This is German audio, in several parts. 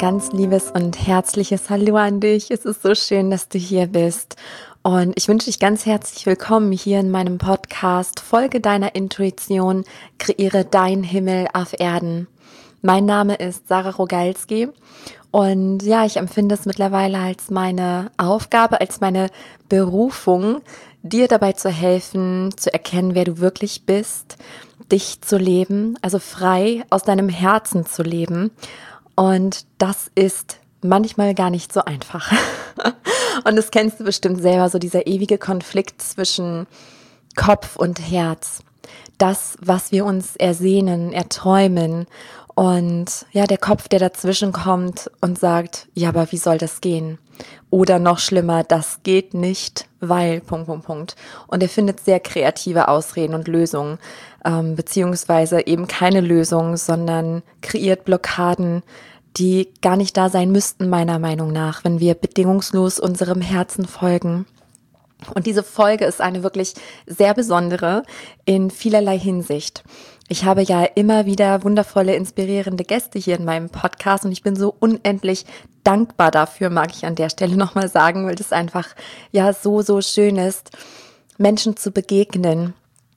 ganz liebes und herzliches Hallo an dich. Es ist so schön, dass du hier bist. Und ich wünsche dich ganz herzlich willkommen hier in meinem Podcast. Folge deiner Intuition, kreiere dein Himmel auf Erden. Mein Name ist Sarah Rogalski und ja, ich empfinde es mittlerweile als meine Aufgabe, als meine Berufung, dir dabei zu helfen, zu erkennen, wer du wirklich bist, dich zu leben, also frei aus deinem Herzen zu leben. Und das ist manchmal gar nicht so einfach. Und das kennst du bestimmt selber, so dieser ewige Konflikt zwischen Kopf und Herz. Das, was wir uns ersehnen, erträumen. Und ja, der Kopf, der dazwischen kommt und sagt, ja, aber wie soll das gehen? Oder noch schlimmer, das geht nicht, weil, .. Und er findet sehr kreative Ausreden und Lösungen, beziehungsweise eben keine Lösung, sondern kreiert Blockaden, die gar nicht da sein müssten, meiner Meinung nach, wenn wir bedingungslos unserem Herzen folgen. Und diese Folge ist eine wirklich sehr besondere in vielerlei Hinsicht. Ich habe ja immer wieder wundervolle, inspirierende Gäste hier in meinem Podcast und ich bin so unendlich dankbar dafür, mag ich an der Stelle nochmal sagen, weil das einfach ja so schön ist, Menschen zu begegnen.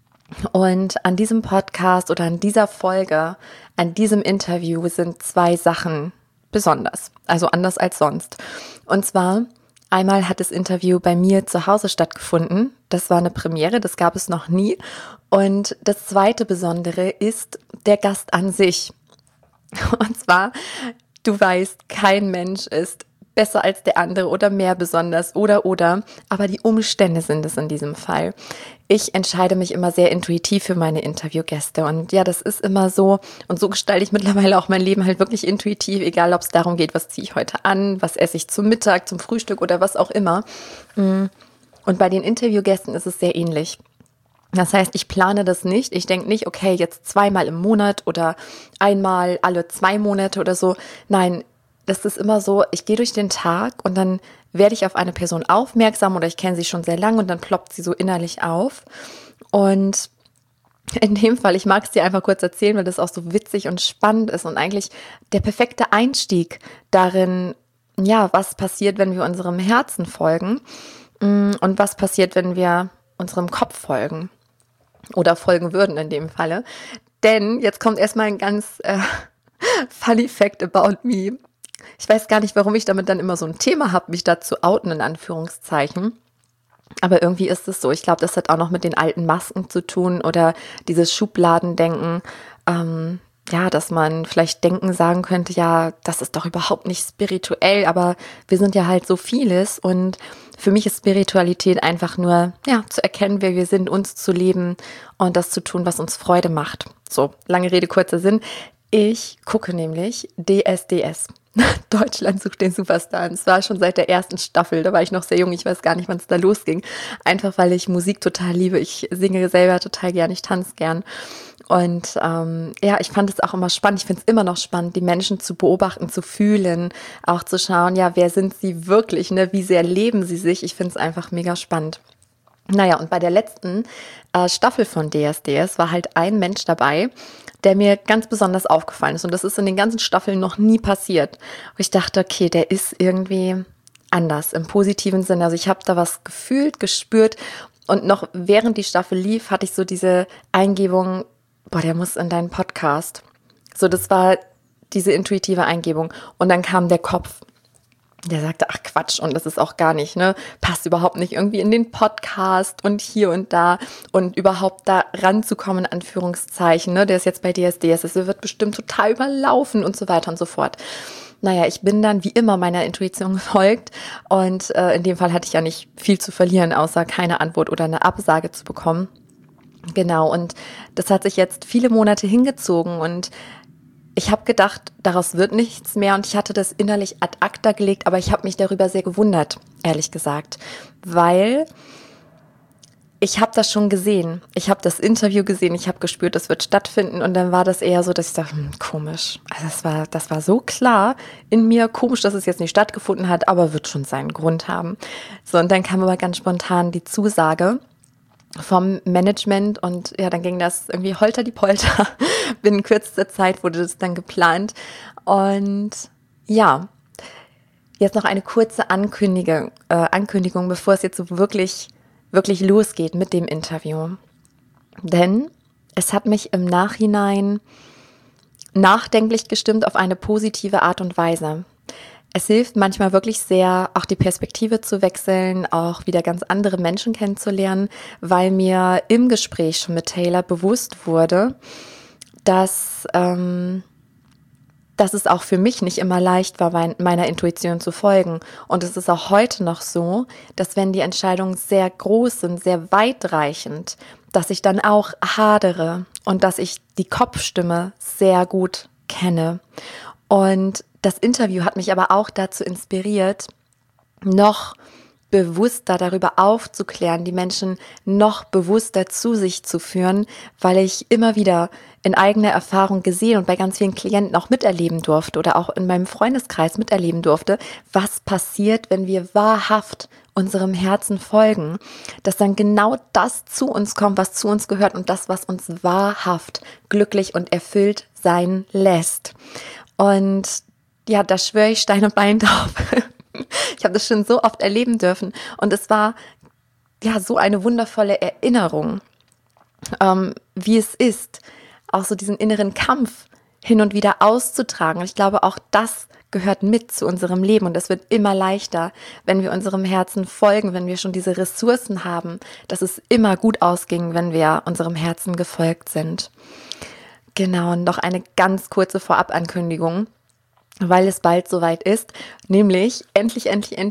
Und an diesem Podcast oder an dieser Folge, an diesem Interview sind 2 Sachen besonders, also anders als sonst. Und zwar, einmal hat das Interview bei mir zu Hause stattgefunden. Das war eine Premiere, das gab es noch nie. Und das zweite Besondere ist der Gast an sich. Und zwar, du weißt, kein Mensch ist besser als der andere oder mehr besonders oder, aber die Umstände sind es in diesem Fall. Ich entscheide mich immer sehr intuitiv für meine Interviewgäste und ja, das ist immer so und so gestalte ich mittlerweile auch mein Leben halt wirklich intuitiv, egal ob es darum geht, was ziehe ich heute an, was esse ich zum Mittag, zum Frühstück oder was auch immer. Und bei den Interviewgästen ist es sehr ähnlich. Das heißt, ich plane das nicht. Ich denke nicht, okay, jetzt 2-mal im Monat oder einmal alle 2 Monate oder so. Nein, das ist immer so, ich gehe durch den Tag und dann werde ich auf eine Person aufmerksam oder ich kenne sie schon sehr lange und dann ploppt sie so innerlich auf. Und in dem Fall, ich mag es dir einfach kurz erzählen, weil das auch so witzig und spannend ist und eigentlich der perfekte Einstieg darin, ja, was passiert, wenn wir unserem Herzen folgen und was passiert, wenn wir unserem Kopf folgen oder folgen würden in dem Falle. Denn jetzt kommt erstmal ein ganz funny fact about me. Ich weiß gar nicht, warum ich damit dann immer so ein Thema habe, mich da zu outen, in Anführungszeichen. Aber irgendwie ist es so. Ich glaube, das hat auch noch mit den alten Masken zu tun oder dieses Schubladendenken. Ja, dass man vielleicht sagen könnte, ja, das ist doch überhaupt nicht spirituell, aber wir sind ja halt so vieles und für mich ist Spiritualität einfach nur, ja, zu erkennen, wer wir sind, uns zu leben und das zu tun, was uns Freude macht. So, lange Rede, kurzer Sinn. Ich gucke nämlich DSDS. Deutschland sucht den Superstar. Und zwar schon seit der ersten Staffel. Da war ich noch sehr jung. Ich weiß gar nicht, wann es da losging. Einfach, weil ich Musik total liebe. Ich singe selber total gern. Ich tanze gern. Und ja, ich fand es auch immer spannend. Ich finde es immer noch spannend, die Menschen zu beobachten, zu fühlen, auch zu schauen, ja, wer sind sie wirklich, ne? Wie sehr leben sie sich? Ich finde es einfach mega spannend. Naja, und bei der letzten Staffel von DSDS war halt ein Mensch dabei, der mir ganz besonders aufgefallen ist. Und das ist in den ganzen Staffeln noch nie passiert. Und ich dachte, okay, der ist irgendwie anders, im positiven Sinne. Also ich habe da was gefühlt, gespürt. Und noch während die Staffel lief, hatte ich so diese Eingebung, boah, der muss in deinen Podcast. So, das war diese intuitive Eingebung. Und dann kam der Kopf. Der sagte, ach Quatsch, und das ist auch gar nicht, ne, passt überhaupt nicht irgendwie in den Podcast und hier und da und überhaupt da ranzukommen, in Anführungszeichen, ne, der ist jetzt bei DSDS, es wird bestimmt total überlaufen und so weiter und so fort. Naja, ich bin dann wie immer meiner Intuition gefolgt und in dem Fall hatte ich ja nicht viel zu verlieren, außer keine Antwort oder eine Absage zu bekommen. Genau, und das hat sich jetzt viele Monate hingezogen und ich habe gedacht, daraus wird nichts mehr und ich hatte das innerlich ad acta gelegt, aber ich habe mich darüber sehr gewundert, ehrlich gesagt, weil ich habe das schon gesehen. Ich habe das Interview gesehen, ich habe gespürt, das wird stattfinden und dann war das eher so, dass ich dachte, komisch. Also das war so klar in mir, komisch, dass es jetzt nicht stattgefunden hat, aber wird schon seinen Grund haben. So, und dann kam aber ganz spontan die Zusage vom Management und ja, dann ging das irgendwie holter die Polter. Binnen kürzester Zeit wurde das dann geplant und Ja, jetzt noch eine kurze Ankündigung, bevor es jetzt so wirklich losgeht mit dem Interview. Denn es hat mich im Nachhinein nachdenklich gestimmt auf eine positive Art und Weise. Es hilft manchmal wirklich sehr, auch die Perspektive zu wechseln, auch wieder ganz andere Menschen kennenzulernen, weil mir im Gespräch schon mit Taylor bewusst wurde, dass es auch für mich nicht immer leicht war, meiner Intuition zu folgen. Und es ist auch heute noch so, dass wenn die Entscheidungen sehr groß sind, sehr weitreichend, dass ich dann auch hadere und dass ich die Kopfstimme sehr gut kenne. Und das Interview hat mich aber auch dazu inspiriert, noch bewusster darüber aufzuklären, die Menschen noch bewusster zu sich zu führen, weil ich immer wieder in eigener Erfahrung gesehen und bei ganz vielen Klienten auch miterleben durfte oder auch in meinem Freundeskreis miterleben durfte, was passiert, wenn wir wahrhaft unserem Herzen folgen, dass dann genau das zu uns kommt, was zu uns gehört und das, was uns wahrhaft glücklich und erfüllt sein lässt. Und ja, da schwöre ich Stein und Bein drauf. Ich habe das schon so oft erleben dürfen und es war ja so eine wundervolle Erinnerung, wie es ist, auch so diesen inneren Kampf hin und wieder auszutragen. Und ich glaube, auch das gehört mit zu unserem Leben und es wird immer leichter, wenn wir unserem Herzen folgen, wenn wir schon diese Ressourcen haben, dass es immer gut ausging, wenn wir unserem Herzen gefolgt sind. Genau, und noch eine ganz kurze Vorabankündigung, weil es bald soweit ist, nämlich endlich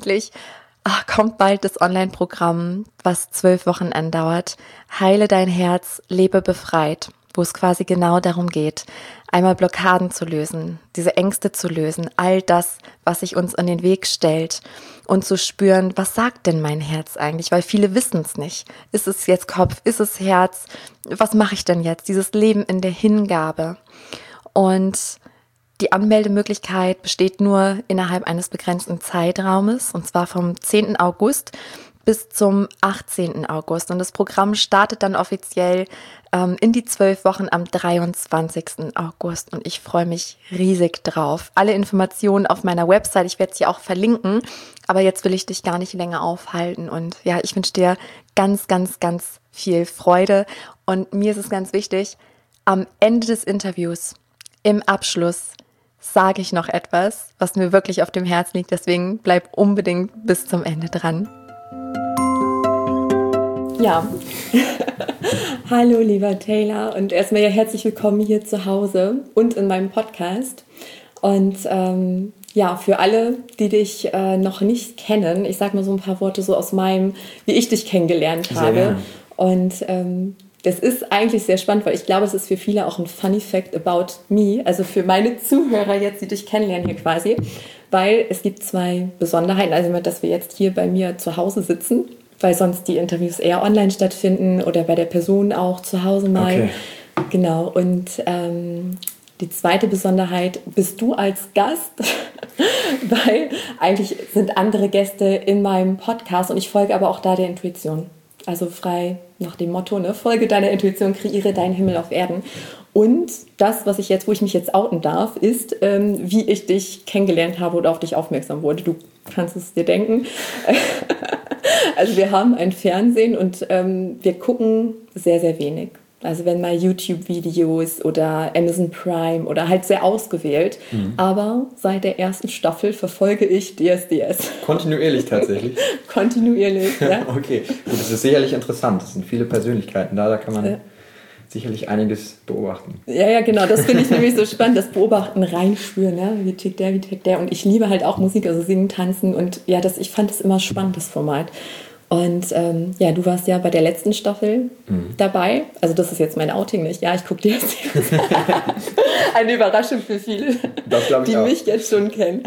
kommt bald das Online-Programm, was 12 Wochen andauert. Heile dein Herz, lebe befreit, wo es quasi genau darum geht, einmal Blockaden zu lösen, diese Ängste zu lösen, all das, was sich uns in den Weg stellt und zu spüren, was sagt denn mein Herz eigentlich, weil viele wissen es nicht. Ist es jetzt Kopf, ist es Herz, was mache ich denn jetzt? Dieses Leben in der Hingabe. Und die Anmeldemöglichkeit besteht nur innerhalb eines begrenzten Zeitraumes, und zwar vom 10. August bis zum 18. August. Und das Programm startet dann offiziell in die 12 Wochen am 23. August. Und ich freue mich riesig drauf. Alle Informationen auf meiner Website, ich werde es hier auch verlinken, aber jetzt will ich dich gar nicht länger aufhalten. Und ja, ich wünsche dir ganz viel Freude. Und mir ist es ganz wichtig, am Ende des Interviews, im Abschluss, sage ich noch etwas, was mir wirklich auf dem Herzen liegt. Deswegen bleib unbedingt bis zum Ende dran. Ja, hallo lieber Taylor und erstmal ja herzlich willkommen hier zu Hause und in meinem Podcast. Und ja, für alle, die dich noch nicht kennen, ich sage mal so ein paar Worte so aus meinem, wie ich dich kennengelernt habe. Gerne. Und das ist eigentlich sehr spannend, weil ich glaube, es ist für viele auch ein Funny Fact about me, also für meine Zuhörer jetzt, die dich kennenlernen hier quasi, weil es gibt 2 Besonderheiten, also dass wir jetzt hier bei mir zu Hause sitzen, weil sonst die Interviews eher online stattfinden oder bei der Person auch zu Hause mal. Okay. Genau, und die zweite Besonderheit bist du als Gast, weil eigentlich sind andere Gäste in meinem Podcast und ich folge aber auch da der Intuition. Also frei nach dem Motto, ne? Folge deiner Intuition, kreiere deinen Himmel auf Erden. Und das, wo ich mich jetzt outen darf, ist, wie ich dich kennengelernt habe oder auf dich aufmerksam wurde. Du kannst es dir denken. Also wir haben ein Fernsehen und wir gucken sehr, sehr wenig. Also wenn mal YouTube-Videos oder Amazon Prime oder halt sehr ausgewählt. Mhm. Aber seit der ersten Staffel verfolge ich DSDS. Kontinuierlich tatsächlich? Kontinuierlich, ja. Okay, gut, das ist sicherlich interessant. Das sind viele Persönlichkeiten da kann man sicherlich einiges beobachten. Ja, genau, das finde ich nämlich so spannend, das Beobachten, reinspüren, ne? Wie tickt der. Und ich liebe halt auch Musik, also singen, tanzen und ja, ich fand das immer spannend, das Format. Und ja, du warst ja bei der letzten Staffel dabei. Also das ist jetzt mein Outing nicht. Ja, ich gucke dir jetzt eine Überraschung für viele, die mich jetzt schon kennen.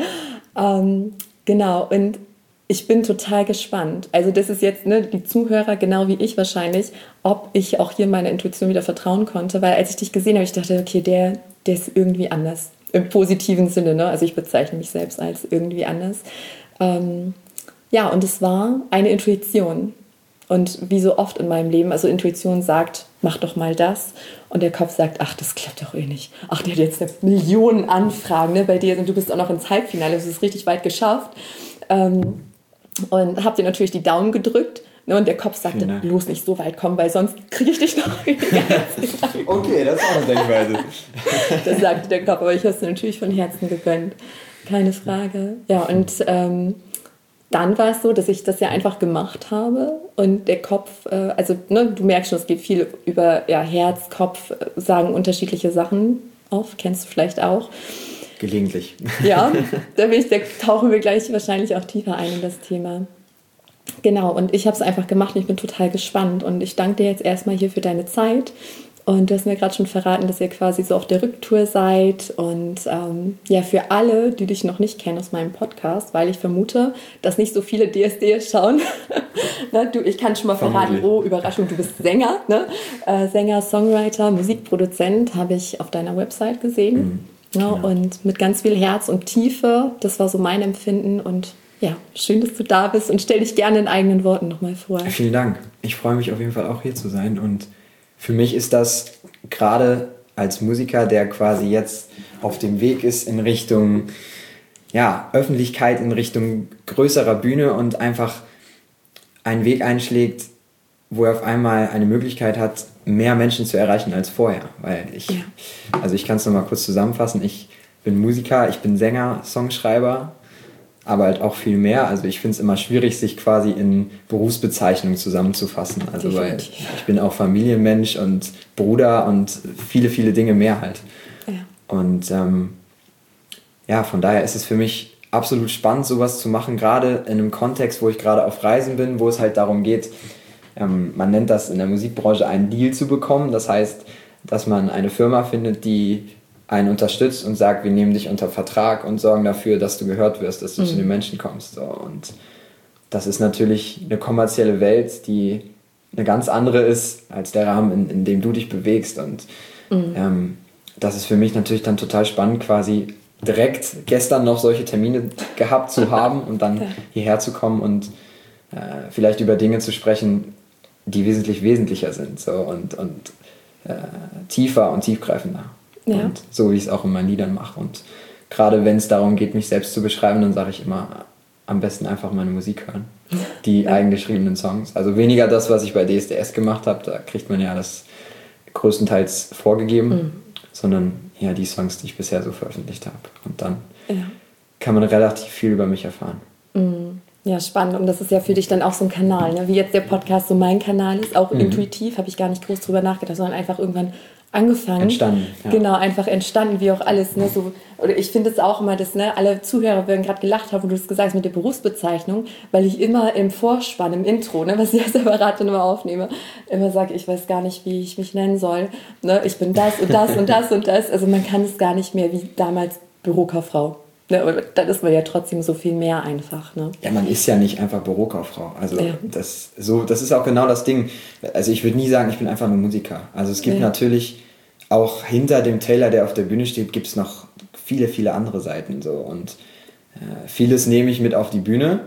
Genau, und ich bin total gespannt. Also das ist jetzt die Zuhörer, genau wie ich wahrscheinlich, ob ich auch hier meiner Intuition wieder vertrauen konnte. Weil als ich dich gesehen habe, ich dachte, okay, der ist irgendwie anders. Im positiven Sinne, ne? Also ich bezeichne mich selbst als irgendwie anders. Ja, und es war eine Intuition. Und wie so oft in meinem Leben, also Intuition sagt mach doch mal das. Und der Kopf sagt, ach, das klappt doch eh nicht. Ach, der hat jetzt eine Million Anfragen, ne, bei dir und du bist auch noch ins Halbfinale, das ist richtig weit geschafft. Und hab dir natürlich die Daumen gedrückt. Ne, und der Kopf sagte, bloß nicht so weit kommen, weil sonst kriege ich dich noch. Okay, das ist auch eine Denkweise. Das sagte der Kopf, aber ich habe es natürlich von Herzen gegönnt. Keine Frage. Ja, und dann war es so, dass ich das ja einfach gemacht habe und der Kopf, du merkst schon, es geht viel über Herz, Kopf, sagen unterschiedliche Sachen auf, kennst du vielleicht auch. Gelegentlich. Ja, da tauchen wir gleich wahrscheinlich auch tiefer ein in das Thema. Genau, und ich habe es einfach gemacht und ich bin total gespannt und ich danke dir jetzt erstmal hier für deine Zeit und du hast mir gerade schon verraten, dass ihr quasi so auf der Rücktour seid und für alle, die dich noch nicht kennen aus meinem Podcast, weil ich vermute, dass nicht so viele DSD schauen. Ne, ich kann schon mal verraten, Überraschung, du bist Sänger, ne? Sänger, Songwriter, Musikproduzent, habe ich auf deiner Website gesehen. Ja, und mit ganz viel Herz und Tiefe, das war so mein Empfinden und ja, schön, dass du da bist und stell dich gerne in eigenen Worten nochmal vor. Vielen Dank. Ich freue mich auf jeden Fall auch hier zu sein und für mich ist das gerade als Musiker, der quasi jetzt auf dem Weg ist in Richtung Öffentlichkeit, in Richtung größerer Bühne und einfach einen Weg einschlägt, wo er auf einmal eine Möglichkeit hat, mehr Menschen zu erreichen als vorher. Weil ich kann es nochmal kurz zusammenfassen, ich bin Musiker, ich bin Sänger, Songschreiber, aber halt auch viel mehr. Also ich finde es immer schwierig, sich quasi in Berufsbezeichnungen zusammenzufassen. Also weil ich bin auch Familienmensch und Bruder und viele, viele Dinge mehr halt. Ja. Und von daher ist es für mich absolut spannend, sowas zu machen, gerade in einem Kontext, wo ich gerade auf Reisen bin, wo es halt darum geht, man nennt das in der Musikbranche einen Deal zu bekommen. Das heißt, dass man eine Firma findet, die einen unterstützt und sagt, wir nehmen dich unter Vertrag und sorgen dafür, dass du gehört wirst, dass du zu den Menschen kommst. So. Und das ist natürlich eine kommerzielle Welt, die eine ganz andere ist als der Rahmen, in dem du dich bewegst. Und das ist für mich natürlich dann total spannend, quasi direkt gestern noch solche Termine gehabt zu haben und dann hierher zu kommen und vielleicht über Dinge zu sprechen, die wesentlich wesentlicher sind so, und tiefer und tiefgreifender. Ja. Und so wie ich es auch in meinen Liedern mache. Und gerade wenn es darum geht, mich selbst zu beschreiben, dann sage ich immer, am besten einfach meine Musik hören. Die eigengeschriebenen Songs. Also weniger das, was ich bei DSDS gemacht habe, da kriegt man ja das größtenteils vorgegeben, sondern ja die Songs, die ich bisher so veröffentlicht habe. Und dann kann man relativ viel über mich erfahren. Ja, spannend. Und das ist ja für dich dann auch so ein Kanal, ne? Wie jetzt der Podcast so mein Kanal ist, auch intuitiv, habe ich gar nicht groß drüber nachgedacht, sondern einfach irgendwann angefangen. Entstanden. Ja. Genau, einfach entstanden, wie auch alles. Ne? So, oder ich finde es auch immer, dass alle Zuhörer werden gerade gelacht haben, wo du es gesagt hast mit der Berufsbezeichnung, weil ich immer im Vorspann, im Intro, ne, was ich als Separat immer aufnehme, immer sage, ich weiß gar nicht, wie ich mich nennen soll. Ne? Ich bin das und das und das und das. Also man kann es gar nicht mehr wie damals Bürokauffrau. Ne, aber dann ist man ja trotzdem so viel mehr einfach. Ne? Ja, man ist ja nicht einfach Bürokauffrau. Also das ist auch genau das Ding. Also ich würde nie sagen, ich bin einfach nur Musiker. Also es gibt natürlich auch hinter dem Taylor, der auf der Bühne steht, gibt es noch viele, viele andere Seiten. So. Und vieles nehme ich mit auf die Bühne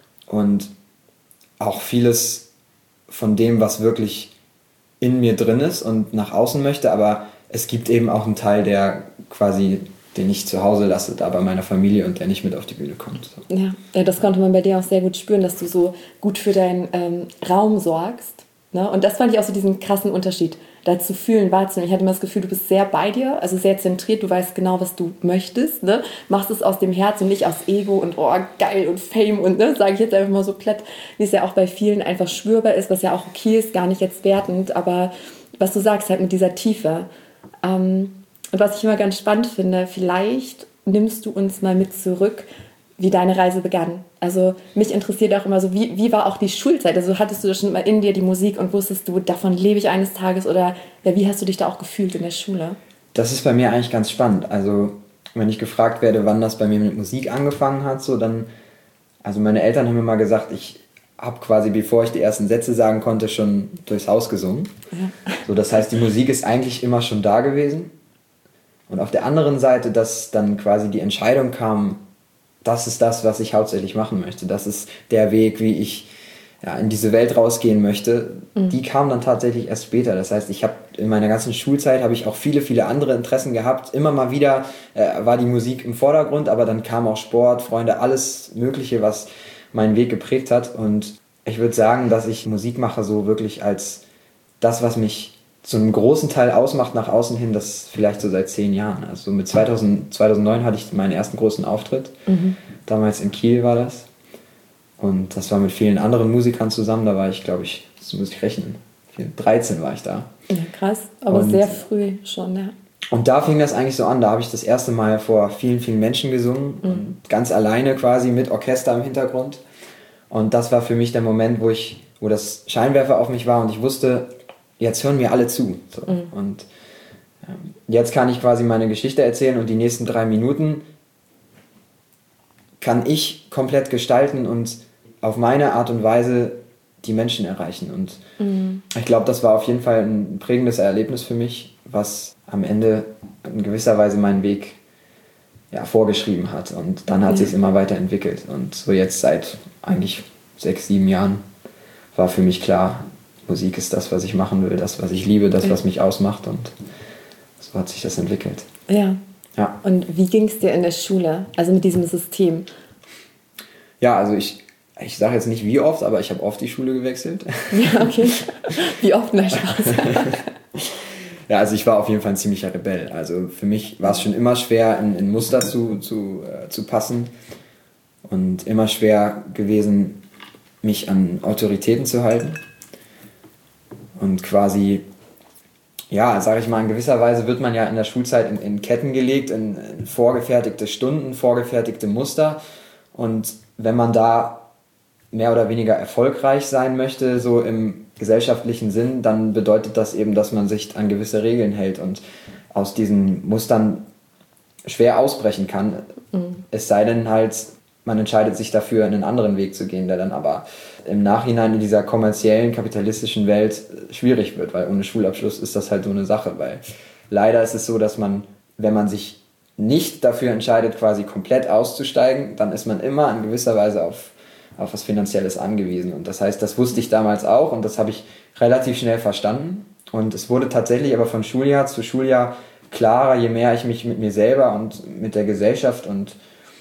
und auch vieles von dem, was wirklich in mir drin ist und nach außen möchte. Aber es gibt eben auch einen Teil, der quasi den ich zu Hause lasse, da bei meiner Familie und der nicht mit auf die Bühne kommt. So. Ja, das konnte man bei dir auch sehr gut spüren, dass du so gut für deinen Raum sorgst. Ne? Und das fand ich auch so diesen krassen Unterschied, da zu fühlen, wahrzunehmen. Ich hatte immer das Gefühl, du bist sehr bei dir, also sehr zentriert, du weißt genau, was du möchtest, ne? Machst es aus dem Herz und nicht aus Ego und oh, geil und Fame und sage ich jetzt einfach mal so platt, wie es ja auch bei vielen einfach spürbar ist, was ja auch okay ist, gar nicht jetzt wertend, aber was du sagst, halt mit dieser Tiefe. Und was ich immer ganz spannend finde, vielleicht nimmst du uns mal mit zurück, wie deine Reise begann. Also mich interessiert auch immer so, wie war auch die Schulzeit? Also hattest du schon mal in dir die Musik und wusstest du, davon lebe ich eines Tages? Oder ja, wie hast du dich da auch gefühlt in der Schule? Das ist bei mir eigentlich ganz spannend. Also wenn ich gefragt werde, wann das bei mir mit Musik angefangen hat, so dann, also meine Eltern haben mir mal gesagt, ich habe quasi, bevor ich die ersten Sätze sagen konnte, schon durchs Haus gesungen. Ja. So, das heißt, die Musik ist eigentlich immer schon da gewesen. Und auf der anderen Seite, dass dann quasi die Entscheidung kam, das ist das, was ich hauptsächlich machen möchte. Das ist der Weg, wie ich ja, in diese Welt rausgehen möchte, die kam dann tatsächlich erst später. Das heißt, ich habe in meiner ganzen Schulzeit habe ich auch viele, viele andere Interessen gehabt. Immer mal wieder war die Musik im Vordergrund, aber dann kam auch Sport, Freunde, alles Mögliche, was meinen Weg geprägt hat. Und ich würde sagen, dass ich Musik mache so wirklich als das, was mich zu einem großen Teil ausmacht nach außen hin, das vielleicht so seit 10 Jahren. Also mit 2009 hatte ich meinen ersten großen Auftritt. Damals in Kiel war das. Und das war mit vielen anderen Musikern zusammen. Da war ich, glaube ich, das muss ich rechnen, 13 war ich da. Ja, krass, aber sehr früh schon, ja. Und da fing das eigentlich so an. Da habe ich das erste Mal vor vielen, vielen Menschen gesungen. Und ganz alleine quasi mit Orchester im Hintergrund. Und das war für mich der Moment, wo das Scheinwerfer auf mich war und ich wusste, jetzt hören mir alle zu. So. Und jetzt kann ich quasi meine Geschichte erzählen und die nächsten 3 Minuten kann ich komplett gestalten und auf meine Art und Weise die Menschen erreichen. Und ich glaube, das war auf jeden Fall ein prägendes Erlebnis für mich, was am Ende in gewisser Weise meinen Weg vorgeschrieben hat. Und dann hat sich immer weiterentwickelt. Und so jetzt seit eigentlich 6, 7 Jahren war für mich klar, Musik ist das, was ich machen will, das, was ich liebe, das, was mich ausmacht. Und so hat sich das entwickelt. Ja. Und wie ging es dir in der Schule, also mit diesem System? Ja, also ich sage jetzt nicht wie oft, aber ich habe oft die Schule gewechselt. Ja, okay. Wie oft? Nein, Spaß. Ja, also ich war auf jeden Fall ein ziemlicher Rebell. Also für mich war es schon immer schwer, in Muster zu passen und immer schwer gewesen, mich an Autoritäten zu halten. Und quasi, ja, sage ich mal, in gewisser Weise wird man ja in der Schulzeit in Ketten gelegt, in vorgefertigte Stunden, vorgefertigte Muster. Und wenn man da mehr oder weniger erfolgreich sein möchte, so im gesellschaftlichen Sinn, dann bedeutet das eben, dass man sich an gewisse Regeln hält und aus diesen Mustern schwer ausbrechen kann. Es sei denn halt, man entscheidet sich dafür, einen anderen Weg zu gehen, der dann aber im Nachhinein in dieser kommerziellen, kapitalistischen Welt schwierig wird, weil ohne Schulabschluss ist das halt so eine Sache, weil leider ist es so, dass man, wenn man sich nicht dafür entscheidet, quasi komplett auszusteigen, dann ist man immer in gewisser Weise auf was Finanzielles angewiesen. Und das heißt, das wusste ich damals auch und das habe ich relativ schnell verstanden. Und es wurde tatsächlich aber von Schuljahr zu Schuljahr klarer, je mehr ich mich mit mir selber und mit der Gesellschaft und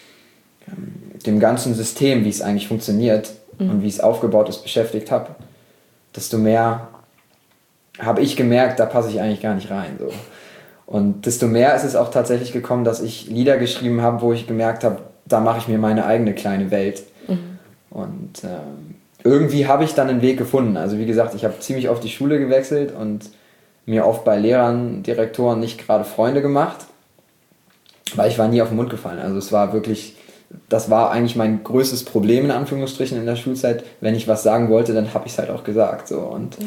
dem ganzen System, wie es eigentlich funktioniert und wie es aufgebaut ist, beschäftigt habe, desto mehr habe ich gemerkt, da passe ich eigentlich gar nicht rein. So. Und desto mehr ist es auch tatsächlich gekommen, dass ich Lieder geschrieben habe, wo ich gemerkt habe, da mache ich mir meine eigene kleine Welt. Und irgendwie habe ich dann einen Weg gefunden. Also wie gesagt, ich habe ziemlich oft die Schule gewechselt und mir oft bei Lehrern, Direktoren nicht gerade Freunde gemacht, weil ich war nie auf den Mund gefallen. Also es war wirklich, das war eigentlich mein größtes Problem in Anführungsstrichen in der Schulzeit. Wenn ich was sagen wollte, dann habe ich es halt auch gesagt. So. Und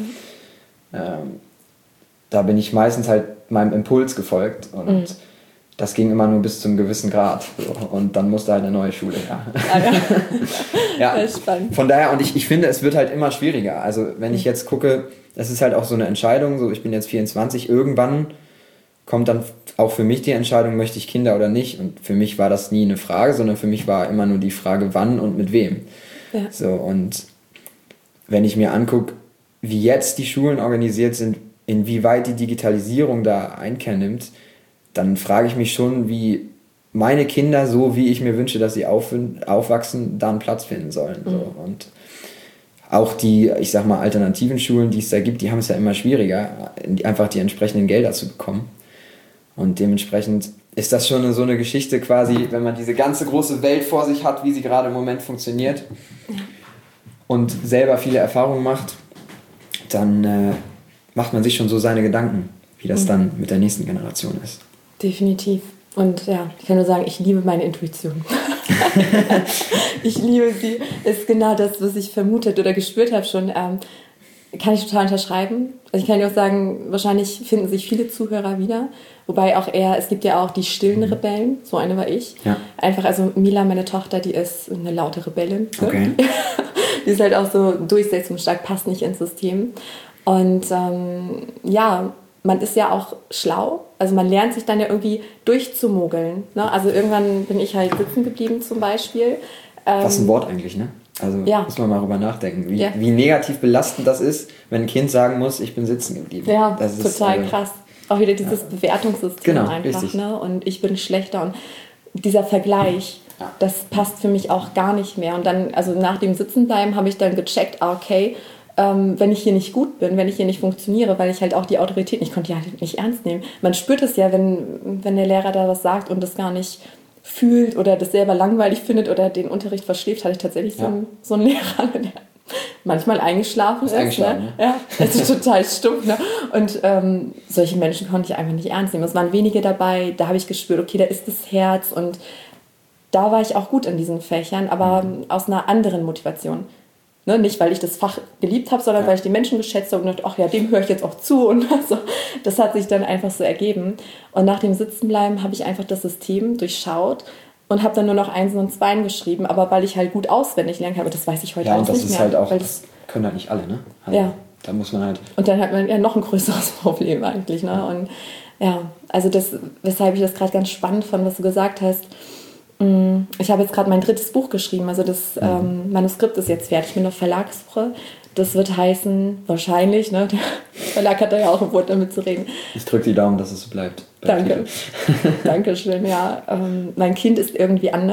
da bin ich meistens halt meinem Impuls gefolgt und das ging immer nur bis zu einem gewissen Grad. So. Und dann musste halt eine neue Schule her. Ja. Das ist spannend. Von daher, und ich finde, es wird halt immer schwieriger. Also wenn ich jetzt gucke, es ist halt auch so eine Entscheidung, so ich bin jetzt 24, irgendwann kommt dann auch für mich die Entscheidung, möchte ich Kinder oder nicht. Und für mich war das nie eine Frage, sondern für mich war immer nur die Frage, wann und mit wem. Ja. So, und wenn ich mir angucke, wie jetzt die Schulen organisiert sind, inwieweit die Digitalisierung da Einkehr nimmt, dann frage ich mich schon, wie meine Kinder, so wie ich mir wünsche, dass sie aufwachsen, da einen Platz finden sollen. So. Und auch die, ich sag mal, alternativen Schulen, die es da gibt, die haben es ja immer schwieriger, einfach die entsprechenden Gelder zu bekommen. Und dementsprechend ist das schon so eine Geschichte quasi, wenn man diese ganze große Welt vor sich hat, wie sie gerade im Moment funktioniert und selber viele Erfahrungen macht, dann macht man sich schon so seine Gedanken, wie das dann mit der nächsten Generation ist. Definitiv. Und ja, ich kann nur sagen, ich liebe meine Intuition. Ich liebe sie. Ist genau das, was ich vermutet oder gespürt habe schon. Kann ich total unterschreiben. Also ich kann dir auch sagen, wahrscheinlich finden sich viele Zuhörer wieder. Wobei auch es gibt ja auch die stillen Rebellen. So eine war ich. Ja. Einfach, also Mila, meine Tochter, die ist eine laute Rebellin. Okay. Die ist halt auch so durchsetzungsstark, passt nicht ins System. Und man ist ja auch schlau, also man lernt sich dann ja irgendwie durchzumogeln. Ne? Also irgendwann bin ich halt sitzen geblieben zum Beispiel. Was ein Wort eigentlich, ne? Also muss man mal drüber nachdenken, wie negativ belastend das ist, wenn ein Kind sagen muss, ich bin sitzen geblieben. Ja, das ist total krass. Auch wieder dieses Bewertungssystem einfach. Richtig. Ne? Und ich bin schlechter. Und dieser Vergleich, das passt für mich auch gar nicht mehr. Und dann, also nach dem Sitzenbleiben habe ich dann gecheckt, okay, wenn ich hier nicht gut bin, wenn ich hier nicht funktioniere, weil ich halt auch die Autorität, ich konnte die halt nicht ernst nehmen. Man spürt es ja, wenn der Lehrer da was sagt und das gar nicht fühlt oder das selber langweilig findet oder den Unterricht verschläft, hatte ich tatsächlich so einen Lehrer, der manchmal eingeschlafen ist. Ne? Ja, das ist total stumpf. Ne? Und solche Menschen konnte ich einfach nicht ernst nehmen. Es waren wenige dabei, da habe ich gespürt, okay, da ist das Herz und da war ich auch gut in diesen Fächern, aber aus einer anderen Motivation. Ne, nicht, weil ich das Fach geliebt habe, sondern weil ich die Menschen geschätzt habe und dachte, ach ja, dem höre ich jetzt auch zu. Und also, das hat sich dann einfach so ergeben. Und nach dem Sitzenbleiben habe ich einfach das System durchschaut und habe dann nur noch Einsen und Zweien geschrieben. Aber weil ich halt gut auswendig lernen kann, aber das weiß ich heute alles nicht mehr. Ja, und das ist halt auch, das können halt nicht alle, ne? Also, da muss man halt... Und dann hat man ja noch ein größeres Problem eigentlich, ne? Und ja, also das, weshalb ich das gerade ganz spannend fand, was du gesagt hast. Ich habe jetzt gerade mein 3. Buch geschrieben, also das Manuskript ist jetzt fertig, ich bin auf Verlagssuche. Das wird heißen, wahrscheinlich, ne, der Verlag hat da ja auch ein Wort damit zu reden. Ich drücke die Daumen, dass es so bleibt. Danke. Dankeschön, ja. Mein Kind ist irgendwie anders, ...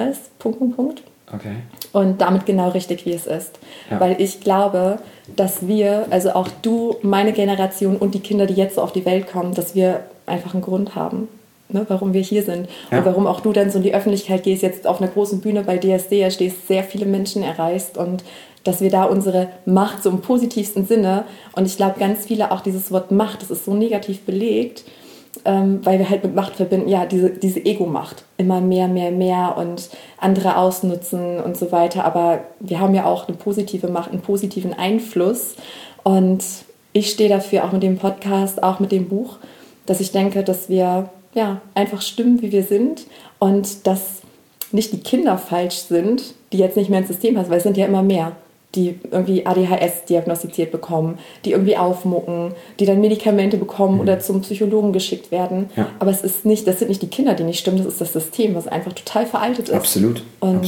Okay. Und damit genau richtig, wie es ist. Ja. Weil ich glaube, dass wir, also auch du, meine Generation und die Kinder, die jetzt so auf die Welt kommen, dass wir einfach einen Grund haben. Ne, warum wir hier sind und warum auch du dann so in die Öffentlichkeit gehst, jetzt auf einer großen Bühne bei DSD stehst, sehr viele Menschen erreichst und dass wir da unsere Macht so im positivsten Sinne und ich glaube ganz viele auch dieses Wort Macht, das ist so negativ belegt, weil wir halt mit Macht verbinden, ja, diese Ego-Macht, immer mehr und andere ausnutzen und so weiter, aber wir haben ja auch eine positive Macht, einen positiven Einfluss und ich stehe dafür auch mit dem Podcast, auch mit dem Buch, dass ich denke, dass wir einfach stimmen, wie wir sind und dass nicht die Kinder falsch sind, die jetzt nicht mehr ins System passen, weil es sind ja immer mehr, die irgendwie ADHS diagnostiziert bekommen, die irgendwie aufmucken, die dann Medikamente bekommen oder zum Psychologen geschickt werden. Ja. Aber das sind nicht die Kinder, die nicht stimmen, das ist das System, was einfach total veraltet ist. Absolut. Und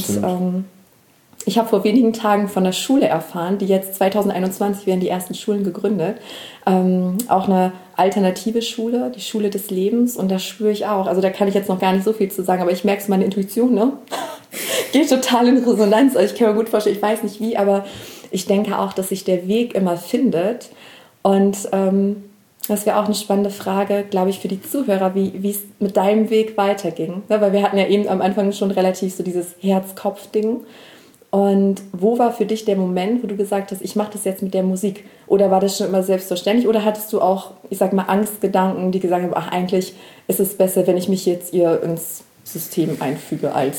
ich habe vor wenigen Tagen von der Schule erfahren, die jetzt 2021 werden die ersten Schulen gegründet. Auch eine alternative Schule, die Schule des Lebens. Und da spüre ich auch, also da kann ich jetzt noch gar nicht so viel zu sagen, aber ich merke es, meine Intuition, ne? Geht total in Resonanz. Also ich kann mir gut vorstellen, ich weiß nicht wie, aber ich denke auch, dass sich der Weg immer findet. Und das wäre auch eine spannende Frage, glaube ich, für die Zuhörer, wie es mit deinem Weg weiterging. Ja, weil wir hatten ja eben am Anfang schon relativ so dieses Herz-Kopf-Ding. Und wo war für dich der Moment, wo du gesagt hast, ich mache das jetzt mit der Musik? Oder war das schon immer selbstverständlich? Oder hattest du auch, ich sag mal, Angstgedanken, die gesagt haben, ach, eigentlich ist es besser, wenn ich mich jetzt ins System einfüge als ...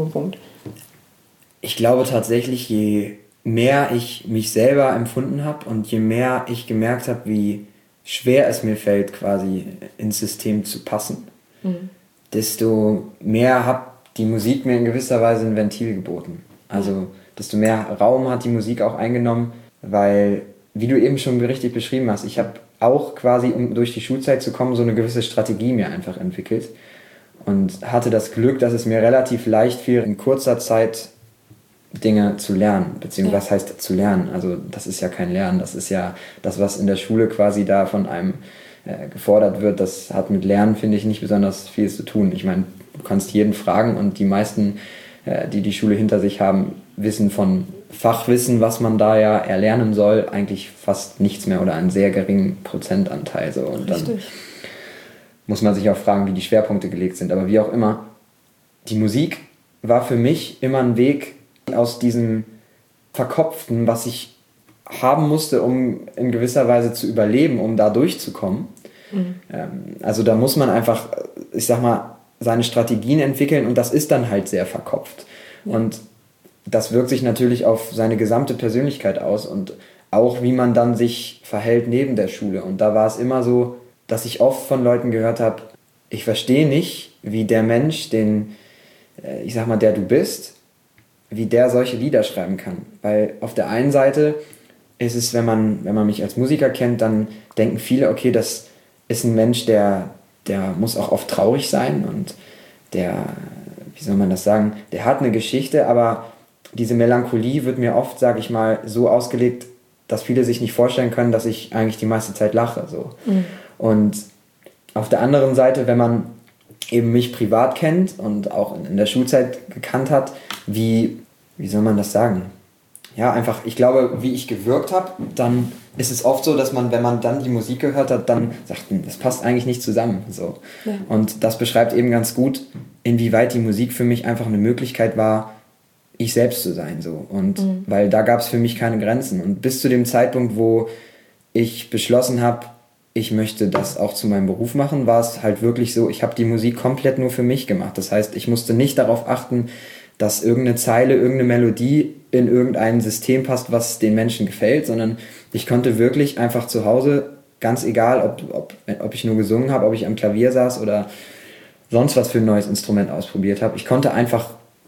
Ich glaube tatsächlich, je mehr ich mich selber empfunden habe und je mehr ich gemerkt habe, wie schwer es mir fällt, quasi ins System zu passen, desto mehr hat die Musik mir in gewisser Weise ein Ventil geboten. Also desto mehr Raum hat die Musik auch eingenommen, weil, wie du eben schon richtig beschrieben hast, ich habe auch quasi, um durch die Schulzeit zu kommen, so eine gewisse Strategie mir einfach entwickelt und hatte das Glück, dass es mir relativ leicht fiel, in kurzer Zeit Dinge zu lernen, beziehungsweise was heißt zu lernen? Also das ist ja kein Lernen, das ist ja das, was in der Schule quasi da von einem gefordert wird. Das hat mit Lernen, finde ich, nicht besonders viel zu tun. Ich meine, du kannst jeden fragen und die meisten, die die Schule hinter sich haben, wissen von Fachwissen, was man da ja erlernen soll, eigentlich fast nichts mehr oder einen sehr geringen Prozentanteil. So. Und dann muss man sich auch fragen, wie die Schwerpunkte gelegt sind. Aber wie auch immer, die Musik war für mich immer ein Weg aus diesem Verkopften, was ich haben musste, um in gewisser Weise zu überleben, um da durchzukommen. Also da muss man einfach, ich sag mal, seine Strategien entwickeln und das ist dann halt sehr verkopft. Ja. Und das wirkt sich natürlich auf seine gesamte Persönlichkeit aus und auch wie man dann sich verhält neben der Schule. Und da war es immer so, dass ich oft von Leuten gehört habe, ich verstehe nicht, wie der Mensch, ich sag mal, der du bist, wie der solche Lieder schreiben kann. Weil auf der einen Seite ist es, wenn man mich als Musiker kennt, dann denken viele, okay, das ist ein Mensch, der muss auch oft traurig sein und der, wie soll man das sagen, der hat eine Geschichte, aber diese Melancholie wird mir oft, sage ich mal, so ausgelegt, dass viele sich nicht vorstellen können, dass ich eigentlich die meiste Zeit lache. So. Und auf der anderen Seite, wenn man eben mich privat kennt und auch in der Schulzeit gekannt hat, wie soll man das sagen? Ja, einfach, ich glaube, wie ich gewirkt habe, dann ist es oft so, dass man, wenn man dann die Musik gehört hat, dann sagt, das passt eigentlich nicht zusammen. So. Ja. Und das beschreibt eben ganz gut, inwieweit die Musik für mich einfach eine Möglichkeit war, ich selbst zu sein. So. Und weil da gab es für mich keine Grenzen. Und bis zu dem Zeitpunkt, wo ich beschlossen habe, ich möchte das auch zu meinem Beruf machen, war es halt wirklich so, ich habe die Musik komplett nur für mich gemacht. Das heißt, ich musste nicht darauf achten, dass irgendeine Zeile, irgendeine Melodie in irgendein System passt, was den Menschen gefällt, sondern ich konnte wirklich einfach zu Hause, ganz egal, ob ich nur gesungen habe, ob ich am Klavier saß oder sonst was für ein neues Instrument ausprobiert habe, ich konnte einfach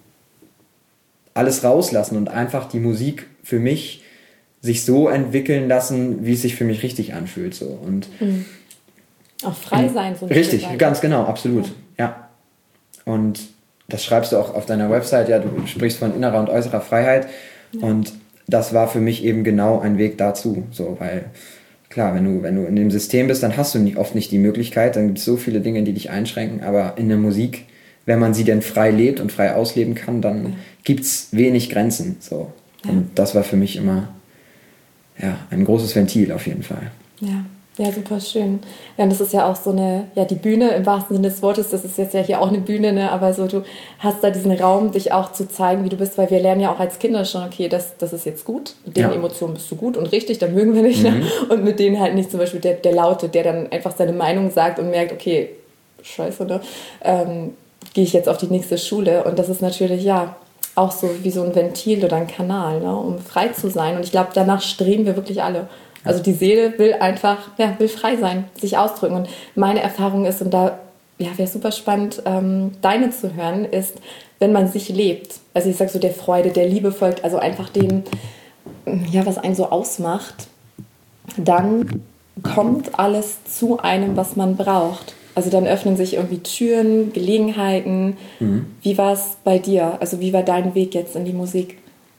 alles rauslassen und einfach die Musik für mich sich so entwickeln lassen, wie es sich für mich richtig anfühlt. So. Und auch frei sein. So richtig, ganz genau, absolut. Ja. Und das schreibst du auch auf deiner Website, ja, du sprichst von innerer und äußerer Freiheit. Ja. Und das war für mich eben genau ein Weg dazu. So, weil, klar, wenn du in dem System bist, dann hast du oft nicht die Möglichkeit, dann gibt es so viele Dinge, die dich einschränken, aber in der Musik, wenn man sie denn frei lebt und frei ausleben kann, dann gibt es wenig Grenzen. So. Ja. Und das war für mich immer ein großes Ventil auf jeden Fall. Ja, super schön. Ja, und das ist ja auch so eine, die Bühne im wahrsten Sinne des Wortes, das ist jetzt ja hier auch eine Bühne, ne? Aber so, du hast da diesen Raum, dich auch zu zeigen, wie du bist, weil wir lernen ja auch als Kinder schon, okay, das ist jetzt gut, mit den Emotionen bist du gut und richtig, da mögen wir nicht, ne? Und mit denen halt nicht, zum Beispiel der Laute, der dann einfach seine Meinung sagt und merkt, okay, scheiße, ne? Gehe ich jetzt auf die nächste Schule, und das ist natürlich, auch so wie so ein Ventil oder ein Kanal, ne? Um frei zu sein, und ich glaube, danach streben wir wirklich alle. Also die Seele will einfach, will frei sein, sich ausdrücken. Und meine Erfahrung ist, und da wäre super spannend, deine zu hören, ist, wenn man sich lebt, also ich sage so, der Freude, der Liebe folgt, also einfach dem, was einen so ausmacht, dann kommt alles zu einem, was man braucht. Also dann öffnen sich irgendwie Türen, Gelegenheiten. Wie war es bei dir? Also wie war dein Weg jetzt in die Musik?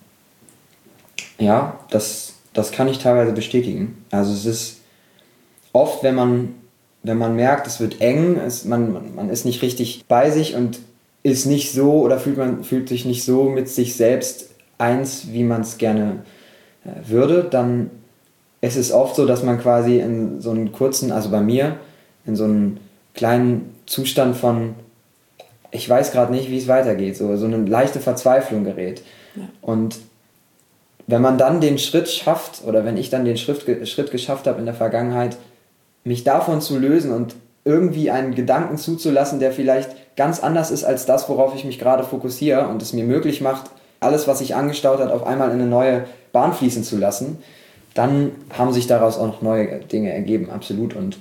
Ja, das kann ich teilweise bestätigen. Also es ist oft, wenn man merkt, es wird eng, man ist nicht richtig bei sich und ist nicht so oder fühlt sich nicht so mit sich selbst eins, wie man es gerne würde, dann ist es oft so, dass man quasi in so einen kurzen, also bei mir, in so einen kleinen Zustand von, ich weiß gerade nicht, wie es weitergeht, so eine leichte Verzweiflung gerät. Ja. Und wenn man dann den Schritt schafft, oder wenn ich dann den Schritt geschafft habe in der Vergangenheit, mich davon zu lösen und irgendwie einen Gedanken zuzulassen, der vielleicht ganz anders ist als das, worauf ich mich gerade fokussiere, und es mir möglich macht, alles, was sich angestaut hat, auf einmal in eine neue Bahn fließen zu lassen, dann haben sich daraus auch noch neue Dinge ergeben, absolut. Und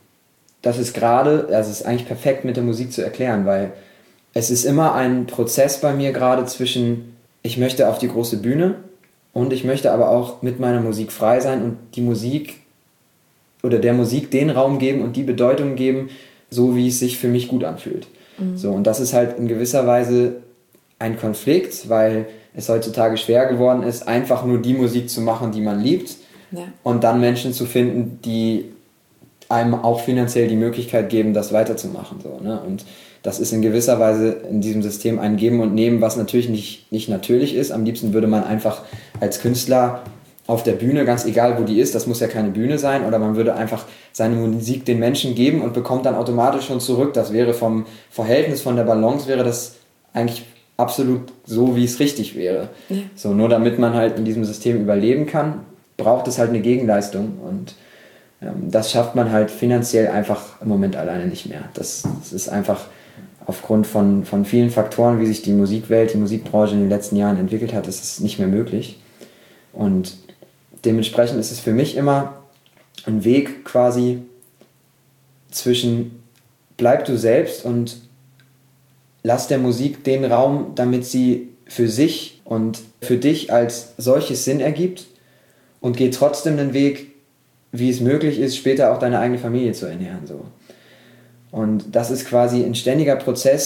das ist eigentlich perfekt mit der Musik zu erklären, weil es ist immer ein Prozess bei mir gerade zwischen, ich möchte auf die große Bühne, und ich möchte aber auch mit meiner Musik frei sein und die Musik oder der Musik den Raum geben und die Bedeutung geben, so wie es sich für mich gut anfühlt. So, und das ist halt in gewisser Weise ein Konflikt, weil es heutzutage schwer geworden ist, einfach nur die Musik zu machen, die man liebt, und dann Menschen zu finden, die einem auch finanziell die Möglichkeit geben, das weiterzumachen. So, ne? Und das ist in gewisser Weise in diesem System ein Geben und Nehmen, was natürlich nicht natürlich ist. Am liebsten würde man einfach als Künstler auf der Bühne, ganz egal wo die ist, das muss ja keine Bühne sein, oder man würde einfach seine Musik den Menschen geben und bekommt dann automatisch schon zurück. Das wäre vom Verhältnis, von der Balance, wäre das eigentlich absolut so, wie es richtig wäre. Ja. So, nur damit man halt in diesem System überleben kann, braucht es halt eine Gegenleistung, und das schafft man halt finanziell einfach im Moment alleine nicht mehr. Das ist einfach aufgrund von vielen Faktoren, wie sich die Musikwelt, die Musikbranche in den letzten Jahren entwickelt hat, ist es nicht mehr möglich. Und dementsprechend ist es für mich immer ein Weg quasi zwischen bleib du selbst und lass der Musik den Raum, damit sie für sich und für dich als solches Sinn ergibt, und geh trotzdem den Weg, wie es möglich ist, später auch deine eigene Familie zu ernähren. So. Und das ist quasi ein ständiger Prozess,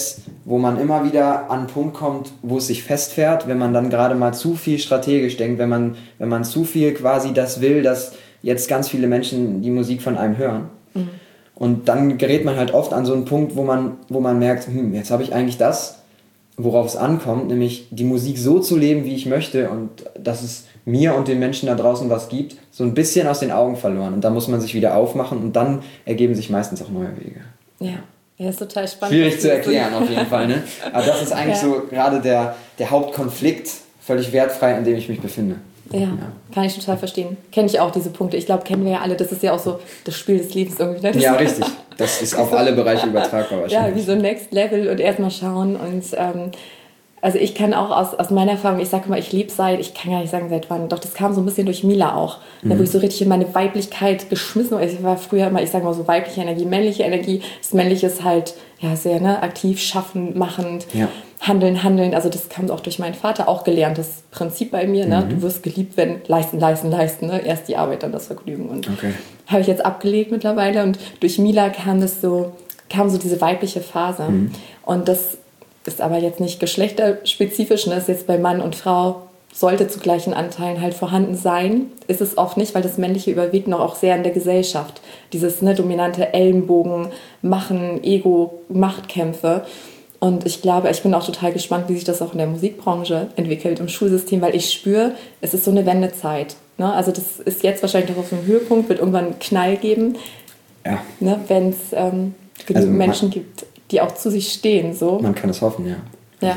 wo man immer wieder an einen Punkt kommt, wo es sich festfährt, wenn man dann gerade mal zu viel strategisch denkt, wenn man zu viel quasi das will, dass jetzt ganz viele Menschen die Musik von einem hören. Mhm. Und dann gerät man halt oft an so einen Punkt, wo man merkt, jetzt habe ich eigentlich das, worauf es ankommt, nämlich die Musik so zu leben, wie ich möchte und dass es mir und den Menschen da draußen was gibt, so ein bisschen aus den Augen verloren. Und da muss man sich wieder aufmachen und dann ergeben sich meistens auch neue Wege. Ja, ist total spannend. Schwierig zu erklären auf jeden Fall, ne? Aber das ist eigentlich so gerade der Hauptkonflikt, völlig wertfrei, in dem ich mich befinde. Ja, kann ich total verstehen. Kenne ich auch diese Punkte. Ich glaube, kennen wir ja alle. Das ist ja auch so das Spiel des Lebens irgendwie. Ne? Ja, richtig. Das ist auf alle Bereiche übertragbar wahrscheinlich. Ja, wie so Next Level und erstmal schauen. Und also ich kann auch aus meiner Erfahrung, ich sage immer, ich lebe ich kann gar nicht sagen seit wann, doch das kam so ein bisschen durch Mila auch. Da, wo ich so richtig in meine Weiblichkeit geschmissen war. Ich war früher immer, ich sage mal so weibliche Energie, männliche Energie. Das Männliche ist halt sehr aktiv, schaffend, machend. Ja. Handeln, also das kam auch durch meinen Vater, auch gelerntes Prinzip bei mir, ne? Du wirst geliebt, wenn leisten, ne? Erst die Arbeit, dann das Vergnügen und habe ich jetzt abgelegt mittlerweile und durch Mila kam so diese weibliche Phase und das ist aber jetzt nicht geschlechterspezifisch, ne? Das ist jetzt bei Mann und Frau, sollte zu gleichen Anteilen halt vorhanden sein, ist es oft nicht, weil das Männliche überwiegt noch auch sehr in der Gesellschaft, dieses dominante Ellenbogen, Machen, Ego, Machtkämpfe. Und ich glaube, ich bin auch total gespannt, wie sich das auch in der Musikbranche entwickelt, im Schulsystem, weil ich spüre, es ist so eine Wendezeit. Ne? Also das ist jetzt wahrscheinlich noch auf dem Höhepunkt, wird irgendwann einen Knall geben, ne? Wenn es genügend Menschen gibt, die auch zu sich stehen. So. Man kann es hoffen, ja. Also,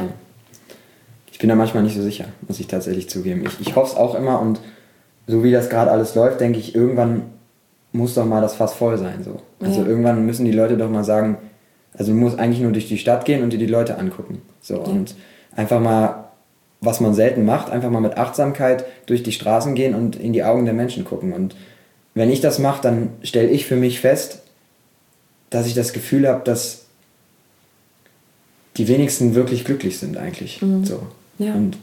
ich bin da manchmal nicht so sicher, muss ich tatsächlich zugeben. Ich hoffe es auch immer und so wie das gerade alles läuft, denke ich, irgendwann muss doch mal das Fass voll sein. So. Also irgendwann müssen die Leute doch mal sagen, also du musst eigentlich nur durch die Stadt gehen und dir die Leute angucken. So, und einfach mal, was man selten macht, einfach mal mit Achtsamkeit durch die Straßen gehen und in die Augen der Menschen gucken. Und wenn ich das mache, dann stelle ich für mich fest, dass ich das Gefühl habe, dass die wenigsten wirklich glücklich sind eigentlich. So. Ja. Und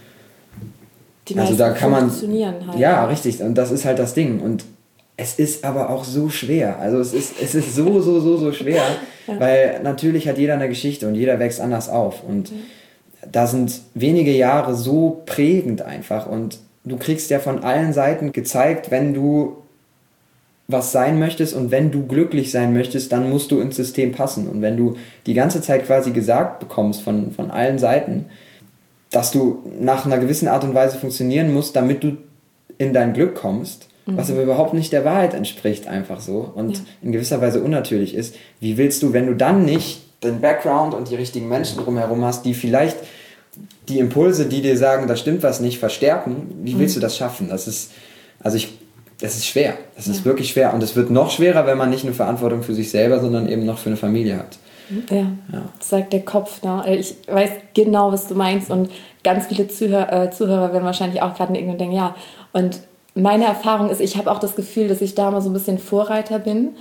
die meisten also da kann man funktionieren halt. Ja, richtig. Und das ist halt das Ding. Und es ist aber auch so schwer. Also es ist so schwer, weil natürlich hat jeder eine Geschichte und jeder wächst anders auf. Und da sind wenige Jahre so prägend einfach. Und du kriegst ja von allen Seiten gezeigt, wenn du was sein möchtest und wenn du glücklich sein möchtest, dann musst du ins System passen. Und wenn du die ganze Zeit quasi gesagt bekommst von allen Seiten, dass du nach einer gewissen Art und Weise funktionieren musst, damit du in dein Glück kommst, was aber überhaupt nicht der Wahrheit entspricht, einfach so und in gewisser Weise unnatürlich ist. Wie willst du, wenn du dann nicht den Background und die richtigen Menschen drumherum hast, die vielleicht die Impulse, die dir sagen, da stimmt was nicht, verstärken, wie willst du das schaffen? Das ist schwer. Das ist wirklich schwer und es wird noch schwerer, wenn man nicht eine Verantwortung für sich selber, sondern eben noch für eine Familie hat. Ja. Das sagt der Kopf. Ne? Ich weiß genau, was du meinst und ganz viele Zuhörer werden wahrscheinlich auch gerade nicken und denken, ja. Und meine Erfahrung ist, ich habe auch das Gefühl, dass ich da mal so ein bisschen Vorreiter bin.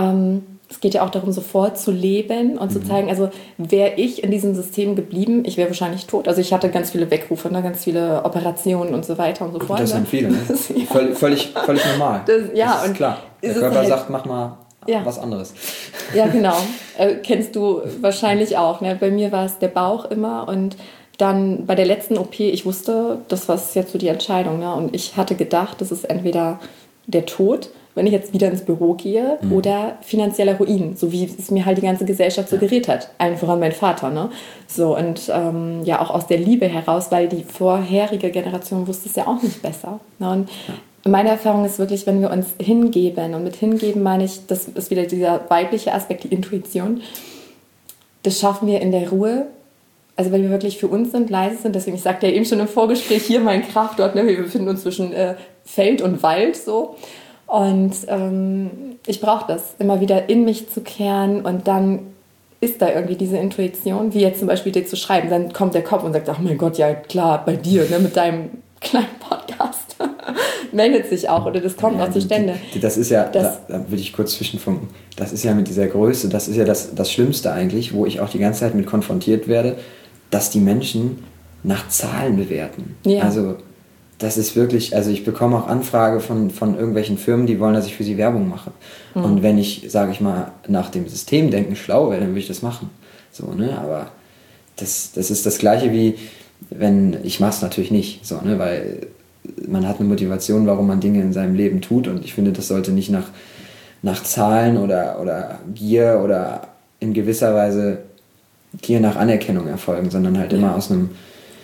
Es geht ja auch darum, so vorzuleben und zu zeigen, also wäre ich in diesem System geblieben, ich wäre wahrscheinlich tot. Also ich hatte ganz viele Wegrufe, ne? Ganz viele Operationen und so weiter und so fort. Das sind viele, ne? Völlig normal. Das ist klar. Der Körper sagt, mach mal was anderes. Ja, genau. Kennst du wahrscheinlich auch. Ne? Bei mir war es der Bauch immer und dann bei der letzten OP, ich wusste, das war jetzt so die Entscheidung. Ne? Und ich hatte gedacht, das ist entweder der Tod, wenn ich jetzt wieder ins Büro gehe, oder finanzieller Ruin, so wie es mir halt die ganze Gesellschaft suggeriert hat. Allen voran mein Vater. Ne? So, und auch aus der Liebe heraus, weil die vorherige Generation wusste es ja auch nicht besser. Ne? Und meine Erfahrung ist wirklich, wenn wir uns hingeben, und mit hingeben meine ich, das ist wieder dieser weibliche Aspekt, die Intuition, das schaffen wir in der Ruhe. Also wenn wir wirklich für uns sind, leise sind, deswegen, ich sagte ja eben schon im Vorgespräch, hier mein Kraftort, ne, wir befinden uns zwischen Feld und Wald so. Und ich brauche das, immer wieder in mich zu kehren und dann ist da irgendwie diese Intuition, wie jetzt zum Beispiel dir zu schreiben, dann kommt der Kopf und sagt, ach mein Gott, ja klar, bei dir, ne, mit deinem kleinen Podcast, meldet sich auch oder das kommt auch zustande. Das ist ja, da würde ich kurz zwischenfunken, das ist ja mit dieser Größe, das ist ja das Schlimmste eigentlich, wo ich auch die ganze Zeit mit konfrontiert werde, dass die Menschen nach Zahlen bewerten. Ja. Also das ist wirklich, also ich bekomme auch Anfrage von irgendwelchen Firmen, die wollen, dass ich für sie Werbung mache. Und wenn ich, sage ich mal, nach dem Systemdenken schlau wäre, dann würde ich das machen. So, ne? Aber das ist das Gleiche wie, wenn, ich mache es natürlich nicht, so, ne, weil man hat eine Motivation, warum man Dinge in seinem Leben tut und ich finde, das sollte nicht nach Zahlen oder Gier oder in gewisser Weise Gier nach Anerkennung erfolgen, sondern halt immer aus einem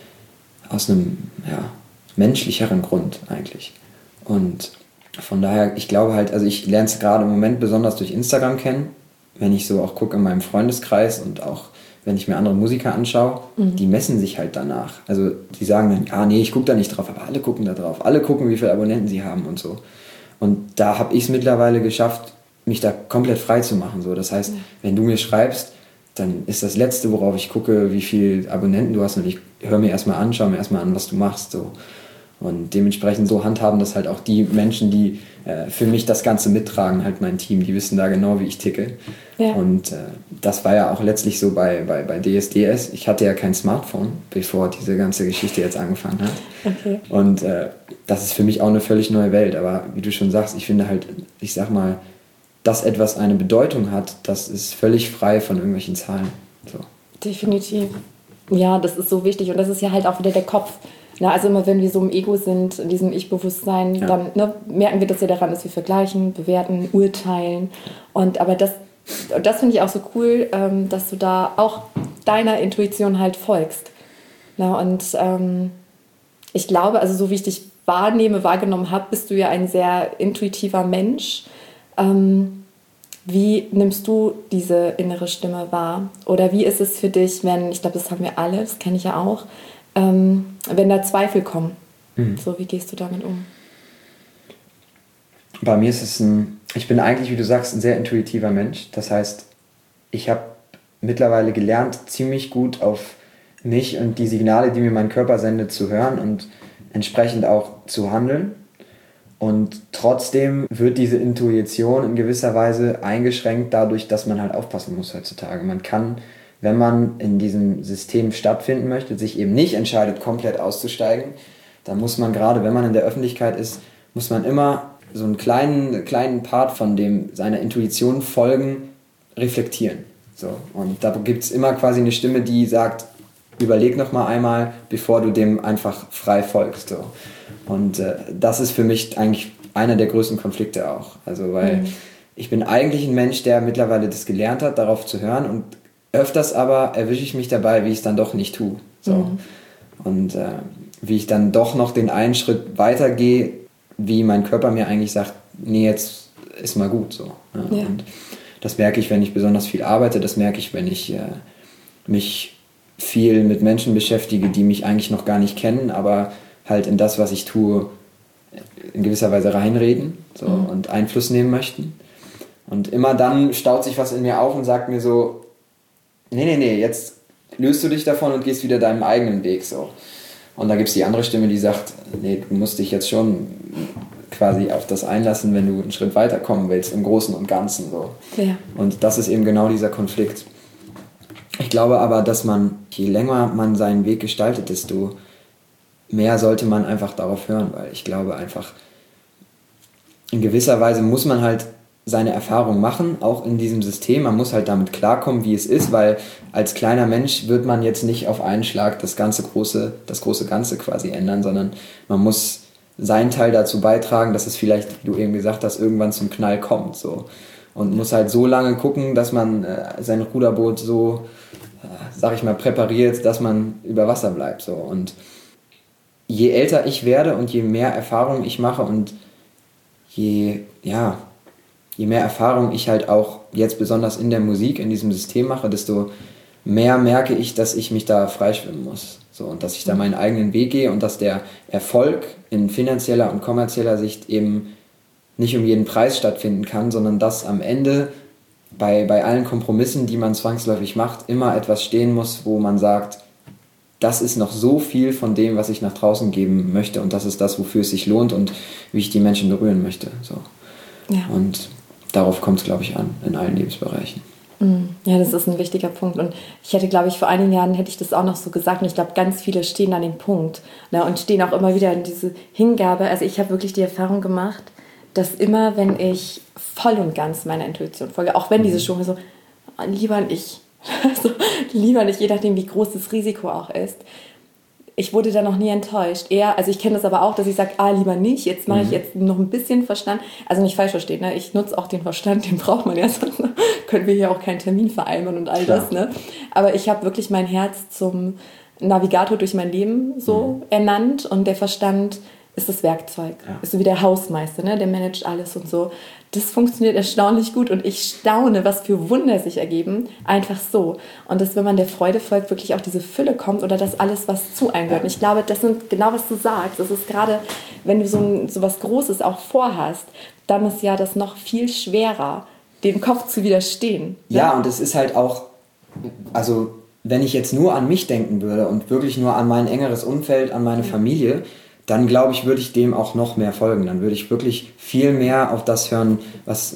menschlicheren Grund eigentlich. Und von daher, ich glaube halt, also ich lerne es gerade im Moment besonders durch Instagram kennen, wenn ich so auch gucke in meinem Freundeskreis und auch wenn ich mir andere Musiker anschaue, die messen sich halt danach. Also die sagen dann, nee, ich gucke da nicht drauf, aber alle gucken da drauf. Alle gucken, wie viele Abonnenten sie haben und so. Und da habe ich es mittlerweile geschafft, mich da komplett frei zu machen. So. Das heißt, wenn du mir schreibst, dann ist das Letzte, worauf ich gucke, wie viele Abonnenten du hast und ich höre mir erstmal an, schaue mir erstmal an, was du machst. So. Und dementsprechend so handhaben das halt auch die Menschen, die für mich das Ganze mittragen, halt mein Team, die wissen da genau, wie ich ticke. Ja. Und das war ja auch letztlich so bei DSDS. Ich hatte ja kein Smartphone, bevor diese ganze Geschichte jetzt angefangen hat. Okay. Und das ist für mich auch eine völlig neue Welt. Aber wie du schon sagst, ich finde halt, ich sag mal, dass etwas eine Bedeutung hat, das ist völlig frei von irgendwelchen Zahlen. So. Definitiv. Ja, das ist so wichtig. Und das ist ja halt auch wieder der Kopf. Na, also immer wenn wir so im Ego sind, in diesem Ich-Bewusstsein, dann merken wir das ja daran, dass wir vergleichen, bewerten, urteilen. Aber das finde ich auch so cool, dass du da auch deiner Intuition halt folgst. Na, und ich glaube, also so wie ich dich wahrgenommen habe, bist du ja ein sehr intuitiver Mensch. Wie nimmst du diese innere Stimme wahr? Oder wie ist es für dich, wenn, ich glaube, das haben wir alle, das kenne ich ja auch, wenn da Zweifel kommen? So, wie gehst du damit um? Bei mir ist es ich bin eigentlich, wie du sagst, ein sehr intuitiver Mensch. Das heißt, ich habe mittlerweile gelernt, ziemlich gut auf mich und die Signale, die mir mein Körper sendet, zu hören und entsprechend auch zu handeln. Und trotzdem wird diese Intuition in gewisser Weise eingeschränkt dadurch, dass man halt aufpassen muss heutzutage. Man kann, wenn man in diesem System stattfinden möchte, sich eben nicht entscheidet, komplett auszusteigen, dann muss man gerade, wenn man in der Öffentlichkeit ist, muss man immer so einen kleinen Part von seiner Intuition folgen, reflektieren. So. Und da gibt es immer quasi eine Stimme, die sagt, überleg noch mal einmal, bevor du dem einfach frei folgst. So. Und das ist für mich eigentlich einer der größten Konflikte auch. Also weil ich bin eigentlich ein Mensch, der mittlerweile das gelernt hat, darauf zu hören und öfters aber erwische ich mich dabei, wie ich es dann doch nicht tue. So. Und wie ich dann doch noch den einen Schritt weiter gehe, wie mein Körper mir eigentlich sagt, nee, jetzt ist mal gut. So. Ja. Ja. Und das merke ich, wenn ich besonders viel arbeite, das merke ich, wenn ich mich viel mit Menschen beschäftige, die mich eigentlich noch gar nicht kennen, aber halt in das, was ich tue, in gewisser Weise reinreden so, und Einfluss nehmen möchten. Und immer dann staut sich was in mir auf und sagt mir so, nee, jetzt löst du dich davon und gehst wieder deinem eigenen Weg. So. Und da gibt es die andere Stimme, die sagt, nee, du musst dich jetzt schon quasi auf das einlassen, wenn du einen Schritt weiterkommen willst, im Großen und Ganzen. So. Ja. Und das ist eben genau dieser Konflikt. Ich glaube aber, dass je länger man seinen Weg gestaltet, desto mehr sollte man einfach darauf hören, weil ich glaube einfach, in gewisser Weise muss man halt seine Erfahrung machen, auch in diesem System. Man muss halt damit klarkommen, wie es ist, weil als kleiner Mensch wird man jetzt nicht auf einen Schlag das große Ganze quasi ändern, sondern man muss seinen Teil dazu beitragen, dass es vielleicht, wie du eben gesagt hast, irgendwann zum Knall kommt. So. Und muss halt so lange gucken, dass man sein Ruderboot so, sag ich mal, präpariert, dass man über Wasser bleibt. So. Und je älter ich werde und je mehr Erfahrung ich mache und je mehr Erfahrung ich halt auch jetzt besonders in der Musik, in diesem System mache, desto mehr merke ich, dass ich mich da freischwimmen muss. So, und dass ich da meinen eigenen Weg gehe und dass der Erfolg in finanzieller und kommerzieller Sicht eben nicht um jeden Preis stattfinden kann, sondern dass am Ende bei allen Kompromissen, die man zwangsläufig macht, immer etwas stehen muss, wo man sagt, das ist noch so viel von dem, was ich nach draußen geben möchte und das ist das, wofür es sich lohnt und wie ich die Menschen berühren möchte. So. Ja. Und darauf kommt es, glaube ich, an, in allen Lebensbereichen. Ja, das ist ein wichtiger Punkt. Und ich hätte, glaube ich, vor einigen Jahren hätte ich das auch noch so gesagt. Und ich glaube, ganz viele stehen an dem Punkt, ne, und stehen auch immer wieder in diese Hingabe. Also ich habe wirklich die Erfahrung gemacht, dass immer, wenn ich voll und ganz meiner Intuition folge, auch wenn diese Stimme so, lieber ich, Also lieber nicht, je nachdem, wie groß das Risiko auch ist. Ich wurde da noch nie enttäuscht. Eher, also ich kenne das aber auch, dass ich sage, lieber nicht, jetzt mache ich jetzt noch ein bisschen Verstand. Also nicht falsch verstehen, ne? Ich nutze auch den Verstand, den braucht man ja, sonst können wir hier auch keinen Termin vereinbaren und all das. Ne? Aber ich habe wirklich mein Herz zum Navigator durch mein Leben so ernannt und der Verstand ist das Werkzeug. Ja. Ist so wie der Hausmeister, ne? Der managt alles und so. Das funktioniert erstaunlich gut und ich staune, was für Wunder sich ergeben, einfach so. Und dass, wenn man der Freude folgt, wirklich auch diese Fülle kommt oder das alles, was zu einem gehört. Und ich glaube, das sind genau, was du sagst. Das ist gerade, wenn du so was Großes auch vorhast, dann ist ja das noch viel schwerer, dem Kopf zu widerstehen. Ja, und es ist halt auch, also wenn ich jetzt nur an mich denken würde und wirklich nur an mein engeres Umfeld, an meine Familie, dann glaube ich, würde ich dem auch noch mehr folgen. Dann würde ich wirklich viel mehr auf das hören, was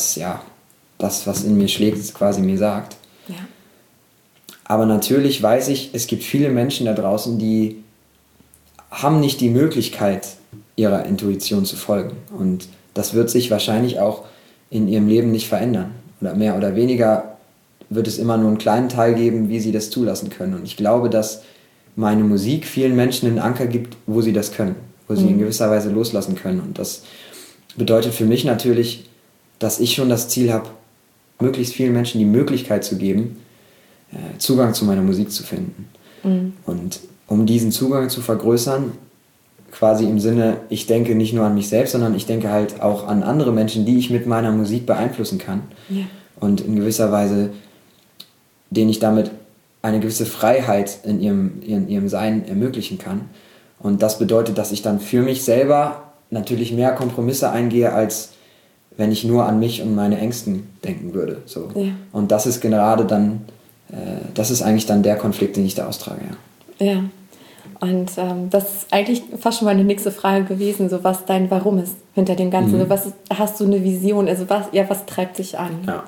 in mir schlägt, quasi mir sagt. Ja. Aber natürlich weiß ich, es gibt viele Menschen da draußen, die haben nicht die Möglichkeit, ihrer Intuition zu folgen. Und das wird sich wahrscheinlich auch in ihrem Leben nicht verändern. Oder mehr oder weniger wird es immer nur einen kleinen Teil geben, wie sie das zulassen können. Und ich glaube, dass meine Musik vielen Menschen einen Anker gibt, wo sie das können, wo sie in gewisser Weise loslassen können. Und das bedeutet für mich natürlich, dass ich schon das Ziel habe, möglichst vielen Menschen die Möglichkeit zu geben, Zugang zu meiner Musik zu finden. Und um diesen Zugang zu vergrößern, quasi im Sinne, ich denke nicht nur an mich selbst, sondern ich denke halt auch an andere Menschen, die ich mit meiner Musik beeinflussen kann. Ja. Und in gewisser Weise, denen ich damit eine gewisse Freiheit in ihrem Sein ermöglichen kann. Und das bedeutet, dass ich dann für mich selber natürlich mehr Kompromisse eingehe, als wenn ich nur an mich und meine Ängsten denken würde. So. Ja. Und das ist gerade dann, das ist eigentlich dann der Konflikt, den ich da austrage. Ja. Ja. Und das ist eigentlich fast schon meine nächste Frage gewesen, so was dein Warum ist hinter dem Ganzen. So, hast du eine Vision? Also was treibt dich an? Ja.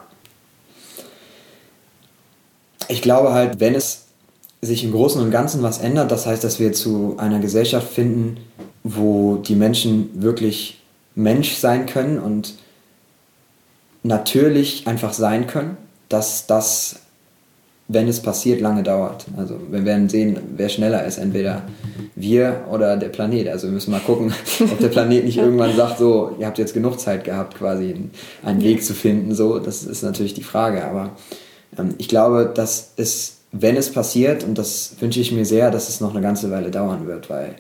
Ich glaube halt, wenn es sich im Großen und Ganzen was ändert, das heißt, dass wir zu einer Gesellschaft finden, wo die Menschen wirklich Mensch sein können und natürlich einfach sein können, dass das, wenn es passiert, lange dauert. Also wir werden sehen, wer schneller ist, entweder wir oder der Planet. Also wir müssen mal gucken, ob der Planet nicht irgendwann sagt, so, ihr habt jetzt genug Zeit gehabt, quasi einen Weg zu finden. So, das ist natürlich die Frage, aber ich glaube, dass es, wenn es passiert, und das wünsche ich mir sehr, dass es noch eine ganze Weile dauern wird, weil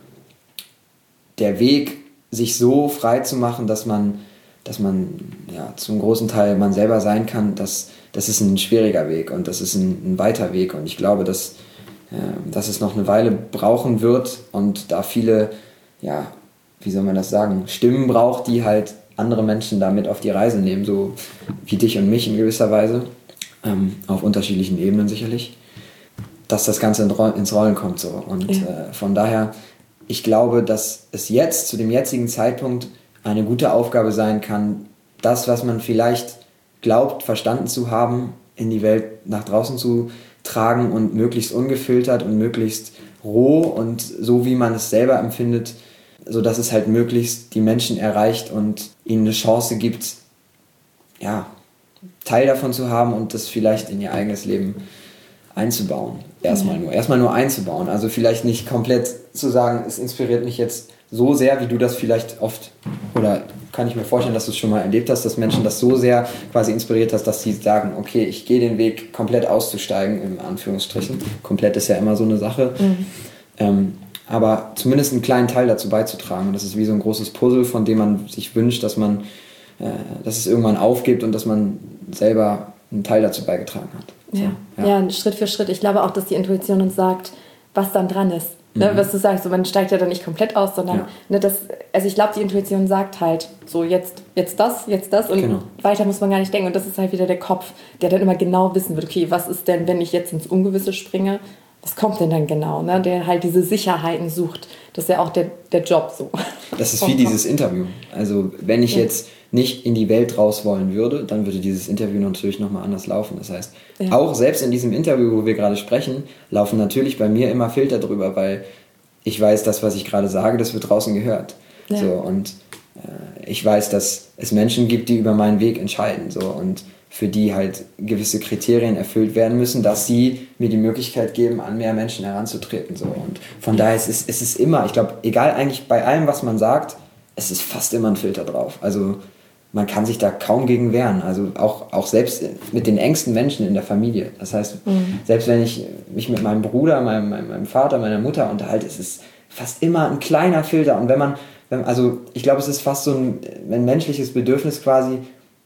der Weg, sich so frei zu machen, dass man ja, zum großen Teil man selber sein kann, das ist ein schwieriger Weg und das ist ein weiter Weg. Und ich glaube, dass es noch eine Weile brauchen wird und da viele, ja, wie soll man das sagen, Stimmen braucht, die halt andere Menschen damit auf die Reise nehmen, so wie dich und mich in gewisser Weise. Auf unterschiedlichen Ebenen sicherlich, dass das Ganze ins Rollen kommt. So. Und von daher, ich glaube, dass es jetzt, zu dem jetzigen Zeitpunkt, eine gute Aufgabe sein kann, das, was man vielleicht glaubt, verstanden zu haben, in die Welt nach draußen zu tragen und möglichst ungefiltert und möglichst roh und so, wie man es selber empfindet, sodass es halt möglichst die Menschen erreicht und ihnen eine Chance gibt, ja, Teil davon zu haben und das vielleicht in ihr eigenes Leben einzubauen. Erstmal nur einzubauen. Also vielleicht nicht komplett zu sagen, es inspiriert mich jetzt so sehr, wie du das vielleicht oft, oder kann ich mir vorstellen, dass du es schon mal erlebt hast, dass Menschen das so sehr quasi inspiriert hast, dass sie sagen, okay, ich gehe den Weg, komplett auszusteigen, in Anführungsstrichen. Komplett ist ja immer so eine Sache. Aber zumindest einen kleinen Teil dazu beizutragen. Und das ist wie so ein großes Puzzle, von dem man sich wünscht, dass es irgendwann aufgibt und dass man selber einen Teil dazu beigetragen hat. So, ja, Schritt für Schritt. Ich glaube auch, dass die Intuition uns sagt, was dann dran ist. Ne, was du sagst, so, man steigt ja dann nicht komplett aus, sondern also ich glaube, die Intuition sagt halt so, jetzt das und weiter muss man gar nicht denken. Und das ist halt wieder der Kopf, der dann immer genau wissen wird, okay, was ist denn, wenn ich jetzt ins Ungewisse springe, was kommt denn dann genau? Ne? Der halt diese Sicherheiten sucht. Das ist ja auch der Job so. Das ist wie dieses Interview. Also wenn ich jetzt nicht in die Welt raus wollen würde, dann würde dieses Interview natürlich nochmal anders laufen. Das heißt, auch selbst in diesem Interview, wo wir gerade sprechen, laufen natürlich bei mir immer Filter drüber, weil ich weiß, das, was ich gerade sage, das wird draußen gehört. Ja. So, und ich weiß, dass es Menschen gibt, die über meinen Weg entscheiden. So, und für die halt gewisse Kriterien erfüllt werden müssen, dass sie mir die Möglichkeit geben, an mehr Menschen heranzutreten. So. Und von daher ist es immer, ich glaube, egal eigentlich bei allem, was man sagt, es ist fast immer ein Filter drauf. Also man kann sich da kaum gegen wehren. Also auch selbst mit den engsten Menschen in der Familie. Das heißt, selbst wenn ich mich mit meinem Bruder, meinem Vater, meiner Mutter unterhalte, ist es fast immer ein kleiner Filter. Und also ich glaube, es ist fast so ein menschliches Bedürfnis quasi,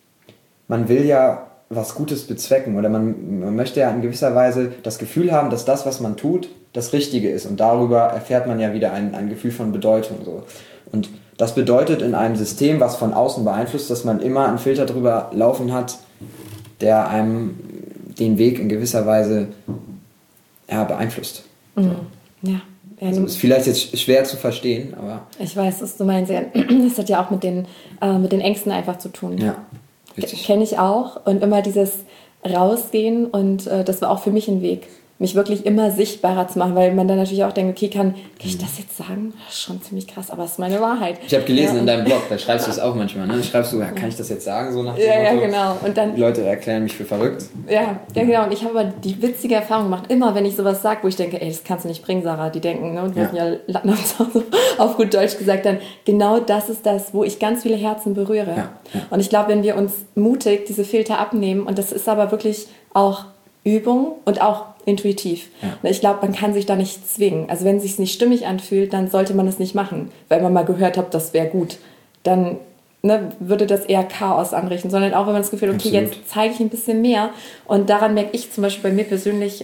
man will ja was Gutes bezwecken oder man möchte ja in gewisser Weise das Gefühl haben, dass das, was man tut, das Richtige ist. Und darüber erfährt man ja wieder ein Gefühl von Bedeutung. So. Und das bedeutet in einem System, was von außen beeinflusst, dass man immer einen Filter drüber laufen hat, der einem den Weg in gewisser Weise beeinflusst. So. Ja. Also ist vielleicht jetzt schwer zu verstehen, aber... Ich weiß, was du meinst. Das hat ja auch mit den Ängsten einfach zu tun. Ja, richtig. Kenne ich auch. Und immer dieses Rausgehen und das war auch für mich ein Weg, mich wirklich immer sichtbarer zu machen, weil man dann natürlich auch denkt, okay, kann ich das jetzt sagen? Das ist schon ziemlich krass, aber es ist meine Wahrheit. Ich habe gelesen in deinem Blog, da schreibst du es auch manchmal, ne? Schreibst du, kann ich das jetzt sagen? So nach dem Motto, ja, genau. Und dann, die Leute erklären mich für verrückt. Ja, genau. Und ich habe aber die witzige Erfahrung gemacht, immer wenn ich sowas sage, wo ich denke, ey, das kannst du nicht bringen, Sarah, die denken, ne? Und wir hatten ja Latten auf gut Deutsch gesagt, dann genau das ist das, wo ich ganz viele Herzen berühre. Ja. Und ich glaube, wenn wir uns mutig diese Filter abnehmen, und das ist aber wirklich auch Übung und auch intuitiv. Ja. Ich glaube, man kann sich da nicht zwingen. Also wenn es sich nicht stimmig anfühlt, dann sollte man es nicht machen, weil man mal gehört hat, das wäre gut. Dann würde das eher Chaos anrichten, sondern auch wenn man das Gefühl hat, okay, jetzt zeige ich ein bisschen mehr. Und daran merke ich zum Beispiel bei mir persönlich,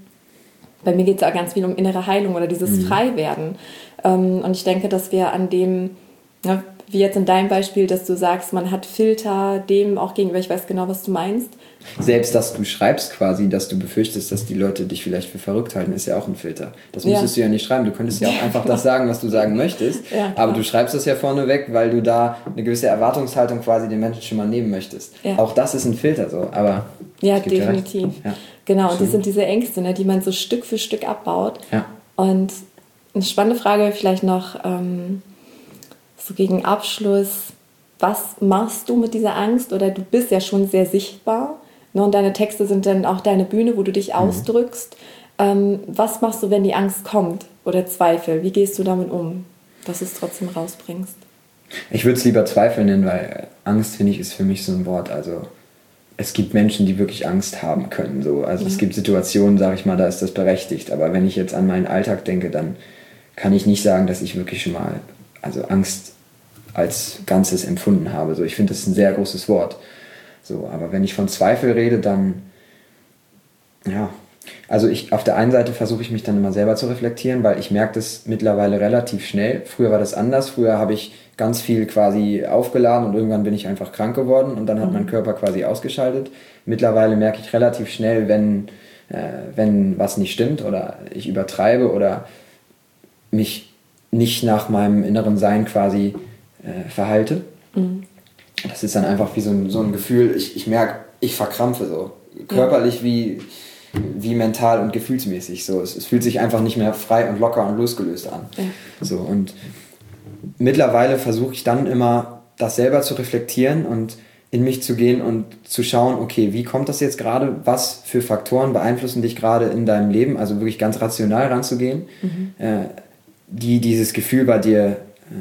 bei mir geht es auch ganz viel um innere Heilung oder dieses Freiwerden. Und ich denke, dass wir an dem, wie jetzt in deinem Beispiel, dass du sagst, man hat Filter dem auch gegenüber, ich weiß genau, was du meinst. Selbst, dass du schreibst quasi, dass du befürchtest, dass die Leute dich vielleicht für verrückt halten, ist ja auch ein Filter. Das müsstest du ja nicht schreiben. Du könntest ja auch einfach das sagen, was du sagen möchtest. Ja, aber du schreibst das ja vorneweg, weil du da eine gewisse Erwartungshaltung quasi den Menschen schon mal nehmen möchtest. Ja. Auch das ist ein Filter so, aber... Ja, definitiv. Ja, genau, und das sind diese Ängste, die man so Stück für Stück abbaut. Ja. Und eine spannende Frage vielleicht noch so gegen Abschluss. Was machst du mit dieser Angst? Oder du bist ja schon sehr sichtbar. Und deine Texte sind dann auch deine Bühne, wo du dich ausdrückst. Was machst du, wenn die Angst kommt oder Zweifel? Wie gehst du damit um, dass du es trotzdem rausbringst? Ich würde es lieber Zweifel nennen, weil Angst, finde ich, ist für mich so ein Wort. Also es gibt Menschen, die wirklich Angst haben können. So. Also es gibt Situationen, sage ich mal, da ist das berechtigt. Aber wenn ich jetzt an meinen Alltag denke, dann kann ich nicht sagen, dass ich wirklich schon mal Angst als Ganzes empfunden habe. So, ich finde, das ist ein sehr großes Wort. So, aber wenn ich von Zweifel rede, dann, also auf der einen Seite versuche ich mich dann immer selber zu reflektieren, weil ich merke das mittlerweile relativ schnell. Früher war das anders, früher habe ich ganz viel quasi aufgeladen und irgendwann bin ich einfach krank geworden und dann hat mein Körper quasi ausgeschaltet. Mittlerweile merke ich relativ schnell, wenn was nicht stimmt oder ich übertreibe oder mich nicht nach meinem inneren Sein quasi verhalte. Das ist dann einfach wie so ein Gefühl, ich merke, ich verkrampfe so, körperlich wie mental und gefühlsmäßig. So. Es fühlt sich einfach nicht mehr frei und locker und losgelöst an. Ja. So, und mittlerweile versuche ich dann immer, das selber zu reflektieren und in mich zu gehen und zu schauen, okay, wie kommt das jetzt gerade, was für Faktoren beeinflussen dich gerade in deinem Leben, also wirklich ganz rational ranzugehen, die dieses Gefühl bei dir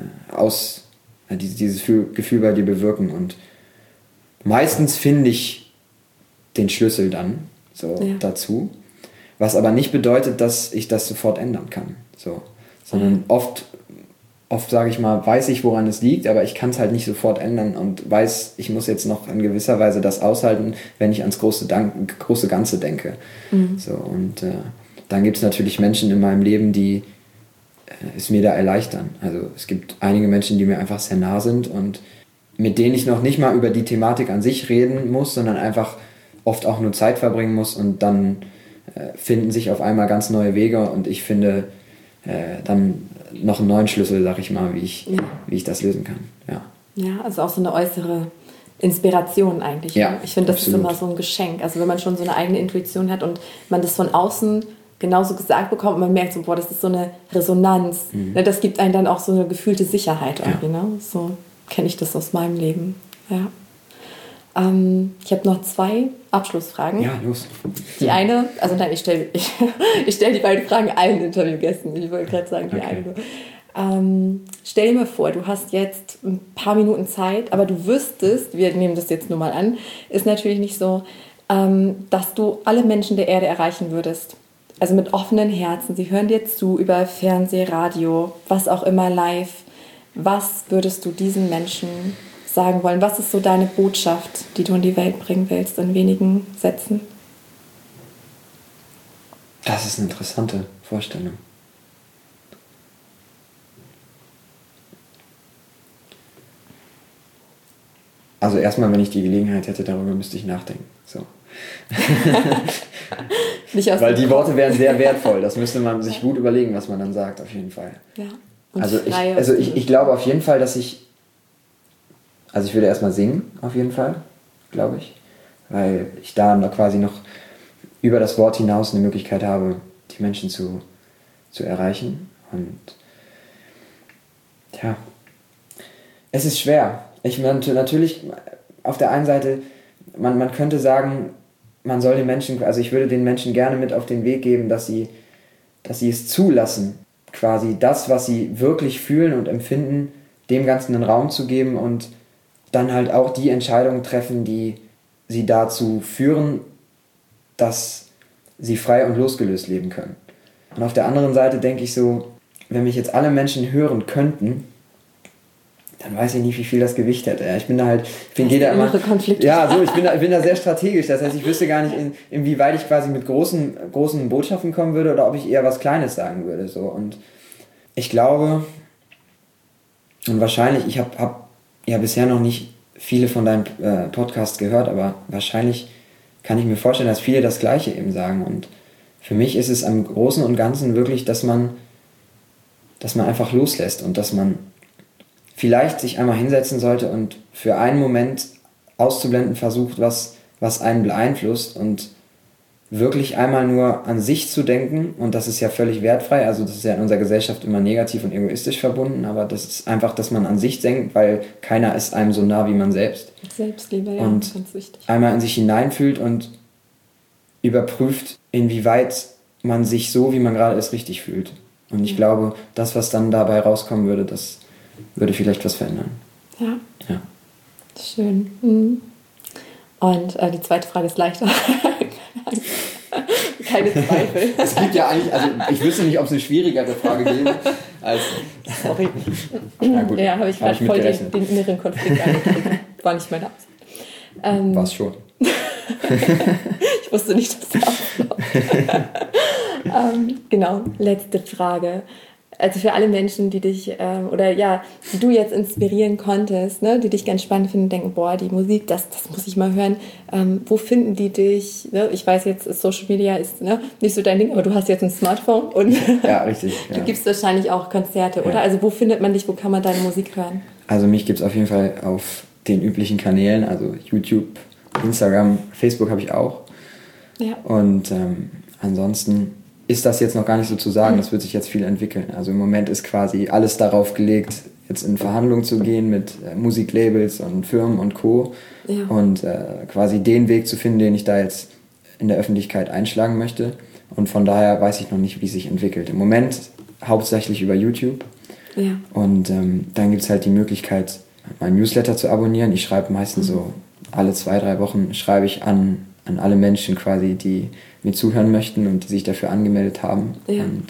dieses Gefühl bei dir bewirken. Und meistens finde ich den Schlüssel dann dazu, was aber nicht bedeutet, dass ich das sofort ändern kann. So. Sondern oft sage ich mal, weiß ich, woran es liegt, aber ich kann es halt nicht sofort ändern und weiß, ich muss jetzt noch in gewisser Weise das aushalten, wenn ich ans große Ganze denke. So, und dann gibt es natürlich Menschen in meinem Leben, die es mir da erleichtern. Also es gibt einige Menschen, die mir einfach sehr nah sind und mit denen ich noch nicht mal über die Thematik an sich reden muss, sondern einfach oft auch nur Zeit verbringen muss und dann finden sich auf einmal ganz neue Wege und ich finde dann noch einen neuen Schlüssel, sag ich mal, wie ich das lösen kann. Ja, also auch so eine äußere Inspiration eigentlich. Ja, ich finde, das absolut. ist immer so ein Geschenk. Also wenn man schon so eine eigene Intuition hat und man das von außen genauso gesagt bekommt und man merkt so, boah, das ist so eine Resonanz. Das gibt einem dann auch so eine gefühlte Sicherheit irgendwie. Ne? So kenne ich das aus meinem Leben. Ja. Ich habe noch 2 Abschlussfragen. Ja, los. Die eine, also nein, ich stell die beiden Fragen allen Interviewgästen. Ich wollte gerade sagen, die eine nur. Stell dir mal vor, du hast jetzt ein paar Minuten Zeit, aber du wüsstest, wir nehmen das jetzt nur mal an, ist natürlich nicht so, dass du alle Menschen der Erde erreichen würdest. Also mit offenen Herzen. Sie hören dir zu über Fernseh, Radio, was auch immer, live. Was würdest du diesen Menschen sagen wollen? Was ist so deine Botschaft, die du in die Welt bringen willst, in wenigen Sätzen? Das ist eine interessante Vorstellung. Also erstmal, wenn ich die Gelegenheit hätte, darüber müsste ich nachdenken. So. Weil die Worte wären sehr wertvoll. Das müsste man sich gut überlegen, was man dann sagt, auf jeden Fall. Ja. Also ich glaube auf jeden Fall, dass ich würde erstmal singen, auf jeden Fall, glaube ich. Weil ich da quasi noch über das Wort hinaus eine Möglichkeit habe, die Menschen zu erreichen. Und ja, es ist schwer. Ich meine, natürlich, auf der einen Seite, man könnte sagen, man soll den Menschen, also ich würde den Menschen gerne mit auf den Weg geben, dass sie es zulassen, quasi das, was sie wirklich fühlen und empfinden, dem Ganzen einen Raum zu geben und dann halt auch die Entscheidungen treffen, die sie dazu führen, dass sie frei und losgelöst leben können. Und auf der anderen Seite denke ich so, wenn mich jetzt alle Menschen hören könnten, dann weiß ich nicht, wie viel das Gewicht hätte. Ich bin da sehr strategisch. Das heißt, ich wüsste gar nicht, inwieweit ich quasi mit großen Botschaften kommen würde oder ob ich eher was Kleines sagen würde. So. Und ich glaube, und wahrscheinlich, ich hab ja bisher noch nicht viele von deinen Podcasts gehört, aber wahrscheinlich kann ich mir vorstellen, dass viele das Gleiche eben sagen. Und für mich ist es am Großen und Ganzen wirklich, dass man einfach loslässt und dass man vielleicht sich einmal hinsetzen sollte und für einen Moment auszublenden versucht, was einen beeinflusst und wirklich einmal nur an sich zu denken, und das ist ja völlig wertfrei, also das ist ja in unserer Gesellschaft immer negativ und egoistisch verbunden, aber das ist einfach, dass man an sich denkt, weil keiner ist einem so nah wie man selbst. Selbstliebe, ja, und ganz wichtig. Einmal in sich hineinfühlt und überprüft, inwieweit man sich so, wie man gerade ist, richtig fühlt. Und ich glaube, das, was dann dabei rauskommen würde, das würde vielleicht was verändern. Ja. Ja. Schön. Mhm. Und die zweite Frage ist leichter. Keine Zweifel. Es gibt ja eigentlich, also ich wüsste nicht, ob es eine schwierigere Frage gäbe als... Sorry. Na gut, ja, habe ich gerade voll den inneren Konflikt angekriegt. War nicht meine Absicht. War es schon. Ich wusste nicht, dass der abläuft. Genau, letzte Frage. Also für alle Menschen, die dich die du jetzt inspirieren konntest, ne, die dich ganz spannend finden, denken, boah, die Musik, das muss ich mal hören. Wo finden die dich? Ne? Ich weiß jetzt, Social Media ist nicht so dein Ding, aber du hast jetzt ein Smartphone und ja, richtig, du gibst wahrscheinlich auch Konzerte, oder? Also wo findet man dich, wo kann man deine Musik hören? Also mich gibt es auf jeden Fall auf den üblichen Kanälen, also YouTube, Instagram, Facebook habe ich auch. Ja. Und ansonsten ist das jetzt noch gar nicht so zu sagen, das wird sich jetzt viel entwickeln. Also im Moment ist quasi alles darauf gelegt, jetzt in Verhandlungen zu gehen mit Musiklabels und Firmen und Co. Ja. Und quasi den Weg zu finden, den ich da jetzt in der Öffentlichkeit einschlagen möchte. Und von daher weiß ich noch nicht, wie es sich entwickelt. Im Moment hauptsächlich über YouTube. Ja. Und dann gibt es halt die Möglichkeit, meinen Newsletter zu abonnieren. Ich schreibe meistens so alle 2-3 Wochen schreibe ich an alle Menschen quasi, die mir zuhören möchten und die sich dafür angemeldet haben. Ja. Und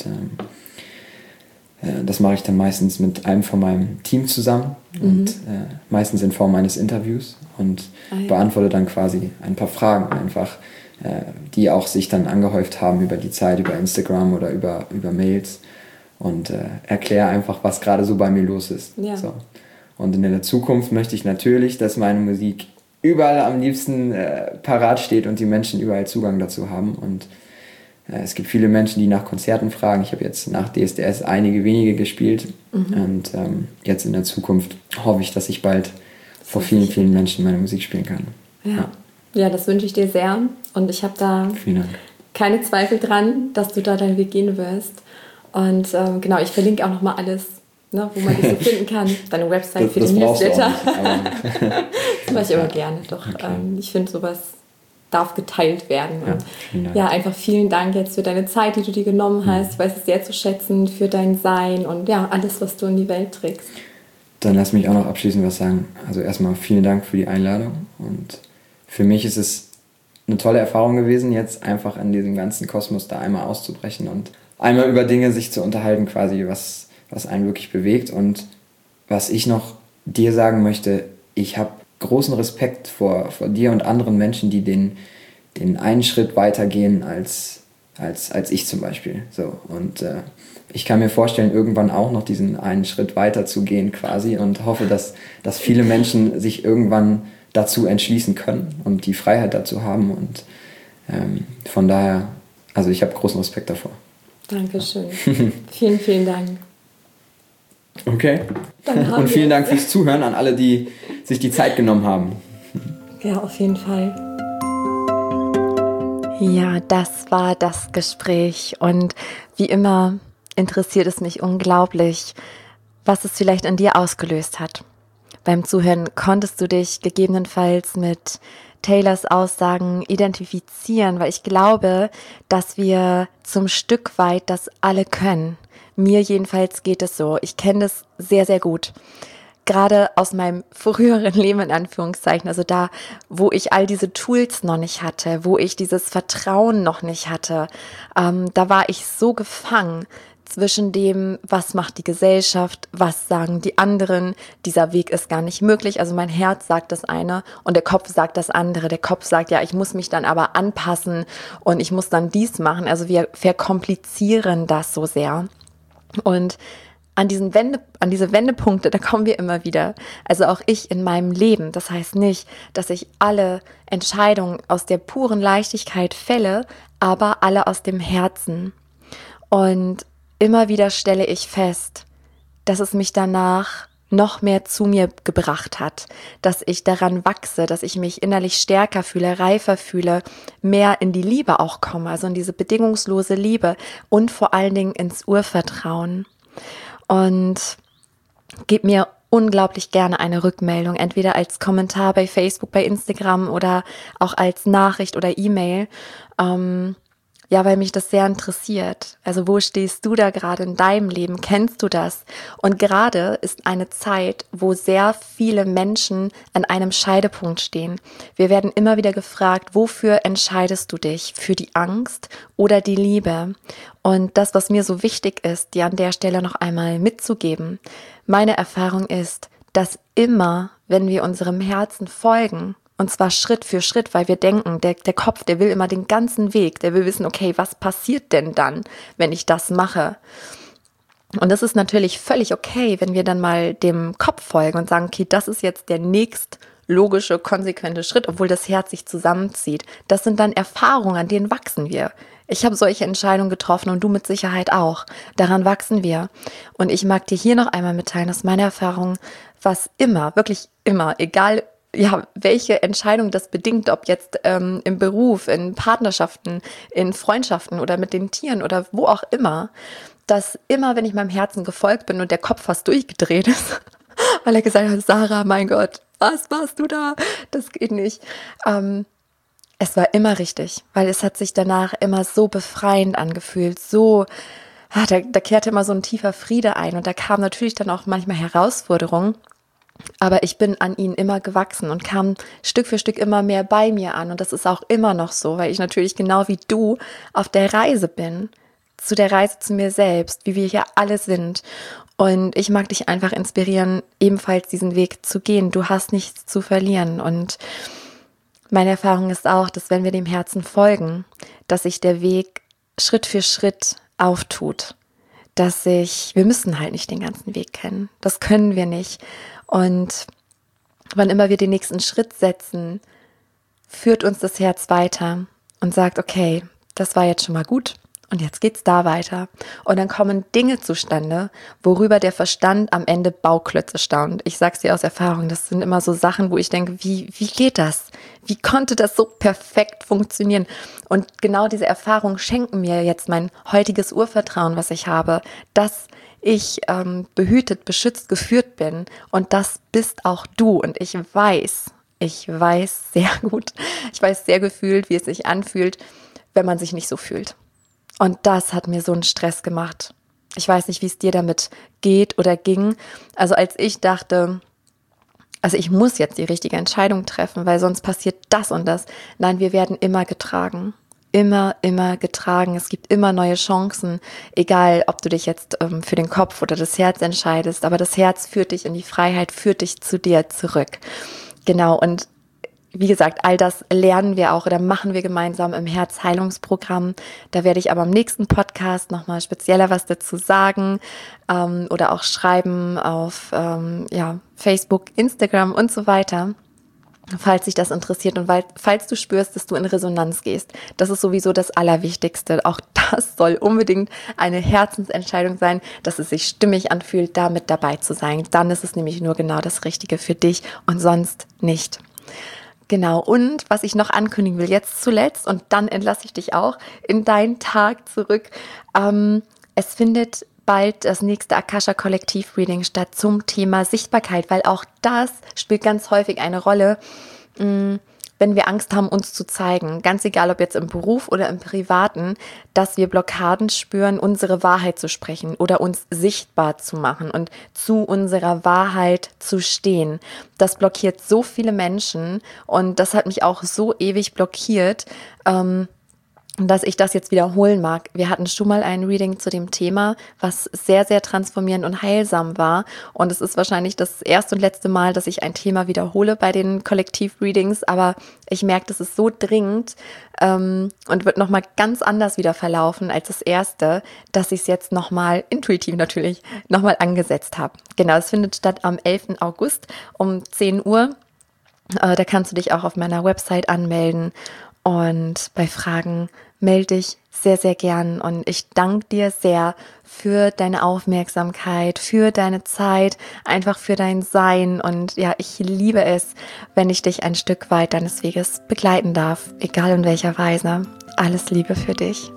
das mache ich dann meistens mit einem von meinem Team zusammen und meistens in Form eines Interviews und beantworte dann quasi ein paar Fragen einfach, die auch sich dann angehäuft haben über die Zeit, über Instagram oder über Mails und erkläre einfach, was gerade so bei mir los ist. Ja. So. Und in der Zukunft möchte ich natürlich, dass meine Musik überall am liebsten parat steht und die Menschen überall Zugang dazu haben. Und es gibt viele Menschen, die nach Konzerten fragen. Ich habe jetzt nach DSDS einige wenige gespielt. Und jetzt in der Zukunft hoffe ich, dass ich bald vor vielen, vielen Menschen meine Musik spielen kann. Ja, das wünsche ich dir sehr. Und ich habe da keine Zweifel dran, dass du da deinen Weg gehen wirst. Und genau, ich verlinke auch nochmal alles, ne, wo man dich so finden kann. Deine Website für den Newsletter. mache ich aber gerne, doch. Okay. Ich finde, sowas darf geteilt werden. Ja, vielen Dank. Ja, einfach vielen Dank jetzt für deine Zeit, die du dir genommen hast. Ich weiß es sehr zu schätzen, für dein Sein und ja, alles, was du in die Welt trägst. Dann lass mich auch noch abschließend was sagen. Also erstmal vielen Dank für die Einladung. Und für mich ist es eine tolle Erfahrung gewesen, jetzt einfach in diesem ganzen Kosmos da einmal auszubrechen und einmal über Dinge sich zu unterhalten, quasi, was einen wirklich bewegt. Und was ich noch dir sagen möchte, ich habe großen Respekt vor dir und anderen Menschen, die den einen Schritt weiter gehen als ich zum Beispiel. So. Und ich kann mir vorstellen, irgendwann auch noch diesen einen Schritt weiter zu gehen quasi und hoffe, dass viele Menschen sich irgendwann dazu entschließen können und die Freiheit dazu haben. Und von daher, also ich habe großen Respekt davor. Dankeschön. Vielen, vielen Dank. Okay. Und vielen Dank fürs Zuhören an alle, die sich die Zeit genommen haben. Ja, auf jeden Fall. Ja, das war das Gespräch und wie immer interessiert es mich unglaublich, was es vielleicht an dir ausgelöst hat. Beim Zuhören konntest du dich gegebenenfalls mit Taylors Aussagen identifizieren, weil ich glaube, dass wir zum Stück weit das alle können. Mir jedenfalls geht es so. Ich kenne das sehr, sehr gut. Gerade aus meinem früheren Leben in Anführungszeichen, also da, wo ich all diese Tools noch nicht hatte, wo ich dieses Vertrauen noch nicht hatte, da war ich so gefangen zwischen dem, was macht die Gesellschaft, was sagen die anderen, dieser Weg ist gar nicht möglich. Also mein Herz sagt das eine und der Kopf sagt das andere. Der Kopf sagt, ja, ich muss mich dann aber anpassen und ich muss dann dies machen. Also wir verkomplizieren das so sehr. Und an diese Wendepunkte, da kommen wir immer wieder. Also auch ich in meinem Leben. Das heißt nicht, dass ich alle Entscheidungen aus der puren Leichtigkeit fälle, aber alle aus dem Herzen. Und immer wieder stelle ich fest, dass es mich danach noch mehr zu mir gebracht hat, dass ich daran wachse, dass ich mich innerlich stärker fühle, reifer fühle, mehr in die Liebe auch komme, also in diese bedingungslose Liebe und vor allen Dingen ins Urvertrauen. Und gib mir unglaublich gerne eine Rückmeldung, entweder als Kommentar bei Facebook, bei Instagram oder auch als Nachricht oder E-Mail. Ja, weil mich das sehr interessiert. Also wo stehst du da gerade in deinem Leben? Kennst du das? Und gerade ist eine Zeit, wo sehr viele Menschen an einem Scheidepunkt stehen. Wir werden immer wieder gefragt, wofür entscheidest du dich? Für die Angst oder die Liebe? Und das, was mir so wichtig ist, dir an der Stelle noch einmal mitzugeben. Meine Erfahrung ist, dass immer, wenn wir unserem Herzen folgen, und zwar Schritt für Schritt, weil wir denken, der Kopf, der will immer den ganzen Weg, der will wissen, okay, was passiert denn dann, wenn ich das mache? Und das ist natürlich völlig okay, wenn wir dann mal dem Kopf folgen und sagen, okay, das ist jetzt der nächst logische, konsequente Schritt, obwohl das Herz sich zusammenzieht. Das sind dann Erfahrungen, an denen wachsen wir. Ich habe solche Entscheidungen getroffen und du mit Sicherheit auch. Daran wachsen wir. Und ich mag dir hier noch einmal mitteilen, dass meine Erfahrung, was immer, wirklich immer, egal ja, welche Entscheidung das bedingt, ob jetzt im Beruf, in Partnerschaften, in Freundschaften oder mit den Tieren oder wo auch immer, dass immer, wenn ich meinem Herzen gefolgt bin und der Kopf fast durchgedreht ist, weil er gesagt hat, Sarah, mein Gott, was warst du da? Das geht nicht. Es war immer richtig, weil es hat sich danach immer so befreiend angefühlt, so, da kehrte immer so ein tiefer Friede ein und da kamen natürlich dann auch manchmal Herausforderungen. Aber ich bin an ihnen immer gewachsen und kam Stück für Stück immer mehr bei mir an. Und das ist auch immer noch so, weil ich natürlich genau wie du auf der Reise bin. Zu der Reise zu mir selbst, wie wir hier alle sind. Und ich mag dich einfach inspirieren, ebenfalls diesen Weg zu gehen. Du hast nichts zu verlieren. Und meine Erfahrung ist auch, dass wenn wir dem Herzen folgen, dass sich der Weg Schritt für Schritt auftut. Wir müssen halt nicht den ganzen Weg kennen. Das können wir nicht. Und wann immer wir den nächsten Schritt setzen, führt uns das Herz weiter und sagt, okay, das war jetzt schon mal gut und jetzt geht's da weiter. Und dann kommen Dinge zustande, worüber der Verstand am Ende Bauklötze staunt. Ich sag's dir aus Erfahrung, das sind immer so Sachen, wo ich denke, wie geht das? Wie konnte das so perfekt funktionieren? Und genau diese Erfahrungen schenken mir jetzt mein heutiges Urvertrauen, was ich habe, dass ich behütet, beschützt, geführt bin und das bist auch du und ich weiß, Ich weiß sehr gut, ich weiß sehr gefühlt, wie es sich anfühlt, wenn man sich nicht so fühlt. Und das hat mir so einen Stress gemacht. Ich weiß nicht, wie es dir damit geht oder ging. Also als ich dachte, also ich muss jetzt die richtige Entscheidung treffen, weil sonst passiert das und das. Nein, wir werden immer getragen. Immer getragen. Es gibt immer neue Chancen, egal ob du dich jetzt für den Kopf oder das Herz entscheidest, aber das Herz führt dich in die Freiheit, führt dich zu dir zurück. Genau, und wie gesagt, all das lernen wir auch oder machen wir gemeinsam im Herzheilungsprogramm. Da werde ich aber im nächsten Podcast nochmal spezieller was dazu sagen oder auch schreiben auf Facebook, Instagram und so weiter, falls dich das interessiert und falls du spürst, dass du in Resonanz gehst. Das ist sowieso das Allerwichtigste. Auch das soll unbedingt eine Herzensentscheidung sein, dass es sich stimmig anfühlt, da mit dabei zu sein. Dann ist es nämlich nur genau das Richtige für dich und sonst nicht. Genau, und was ich noch ankündigen will, jetzt zuletzt, und dann entlasse ich dich auch in deinen Tag zurück. Es findet bald das nächste Akasha Kollektiv Reading statt zum Thema Sichtbarkeit, weil auch das spielt ganz häufig eine Rolle, wenn wir Angst haben, uns zu zeigen, ganz egal, ob jetzt im Beruf oder im Privaten, dass wir Blockaden spüren, unsere Wahrheit zu sprechen oder uns sichtbar zu machen und zu unserer Wahrheit zu stehen. Das blockiert so viele Menschen und das hat mich auch so ewig blockiert, dass ich das jetzt wiederholen mag. Wir hatten schon mal ein Reading zu dem Thema, was sehr, sehr transformierend und heilsam war. Und es ist wahrscheinlich das erste und letzte Mal, dass ich ein Thema wiederhole bei den Kollektiv-Readings. Aber ich merke, das ist so dringend und wird nochmal ganz anders wieder verlaufen als das erste, dass ich es jetzt nochmal, intuitiv natürlich, nochmal angesetzt habe. Genau, es findet statt am 11. August um 10 Uhr. Da kannst du dich auch auf meiner Website anmelden. Und bei Fragen melde dich sehr, sehr gern. Und ich danke dir sehr für deine Aufmerksamkeit, für deine Zeit, einfach für dein Sein. Und ja, ich liebe es, wenn ich dich ein Stück weit deines Weges begleiten darf, egal in welcher Weise. Alles Liebe für dich.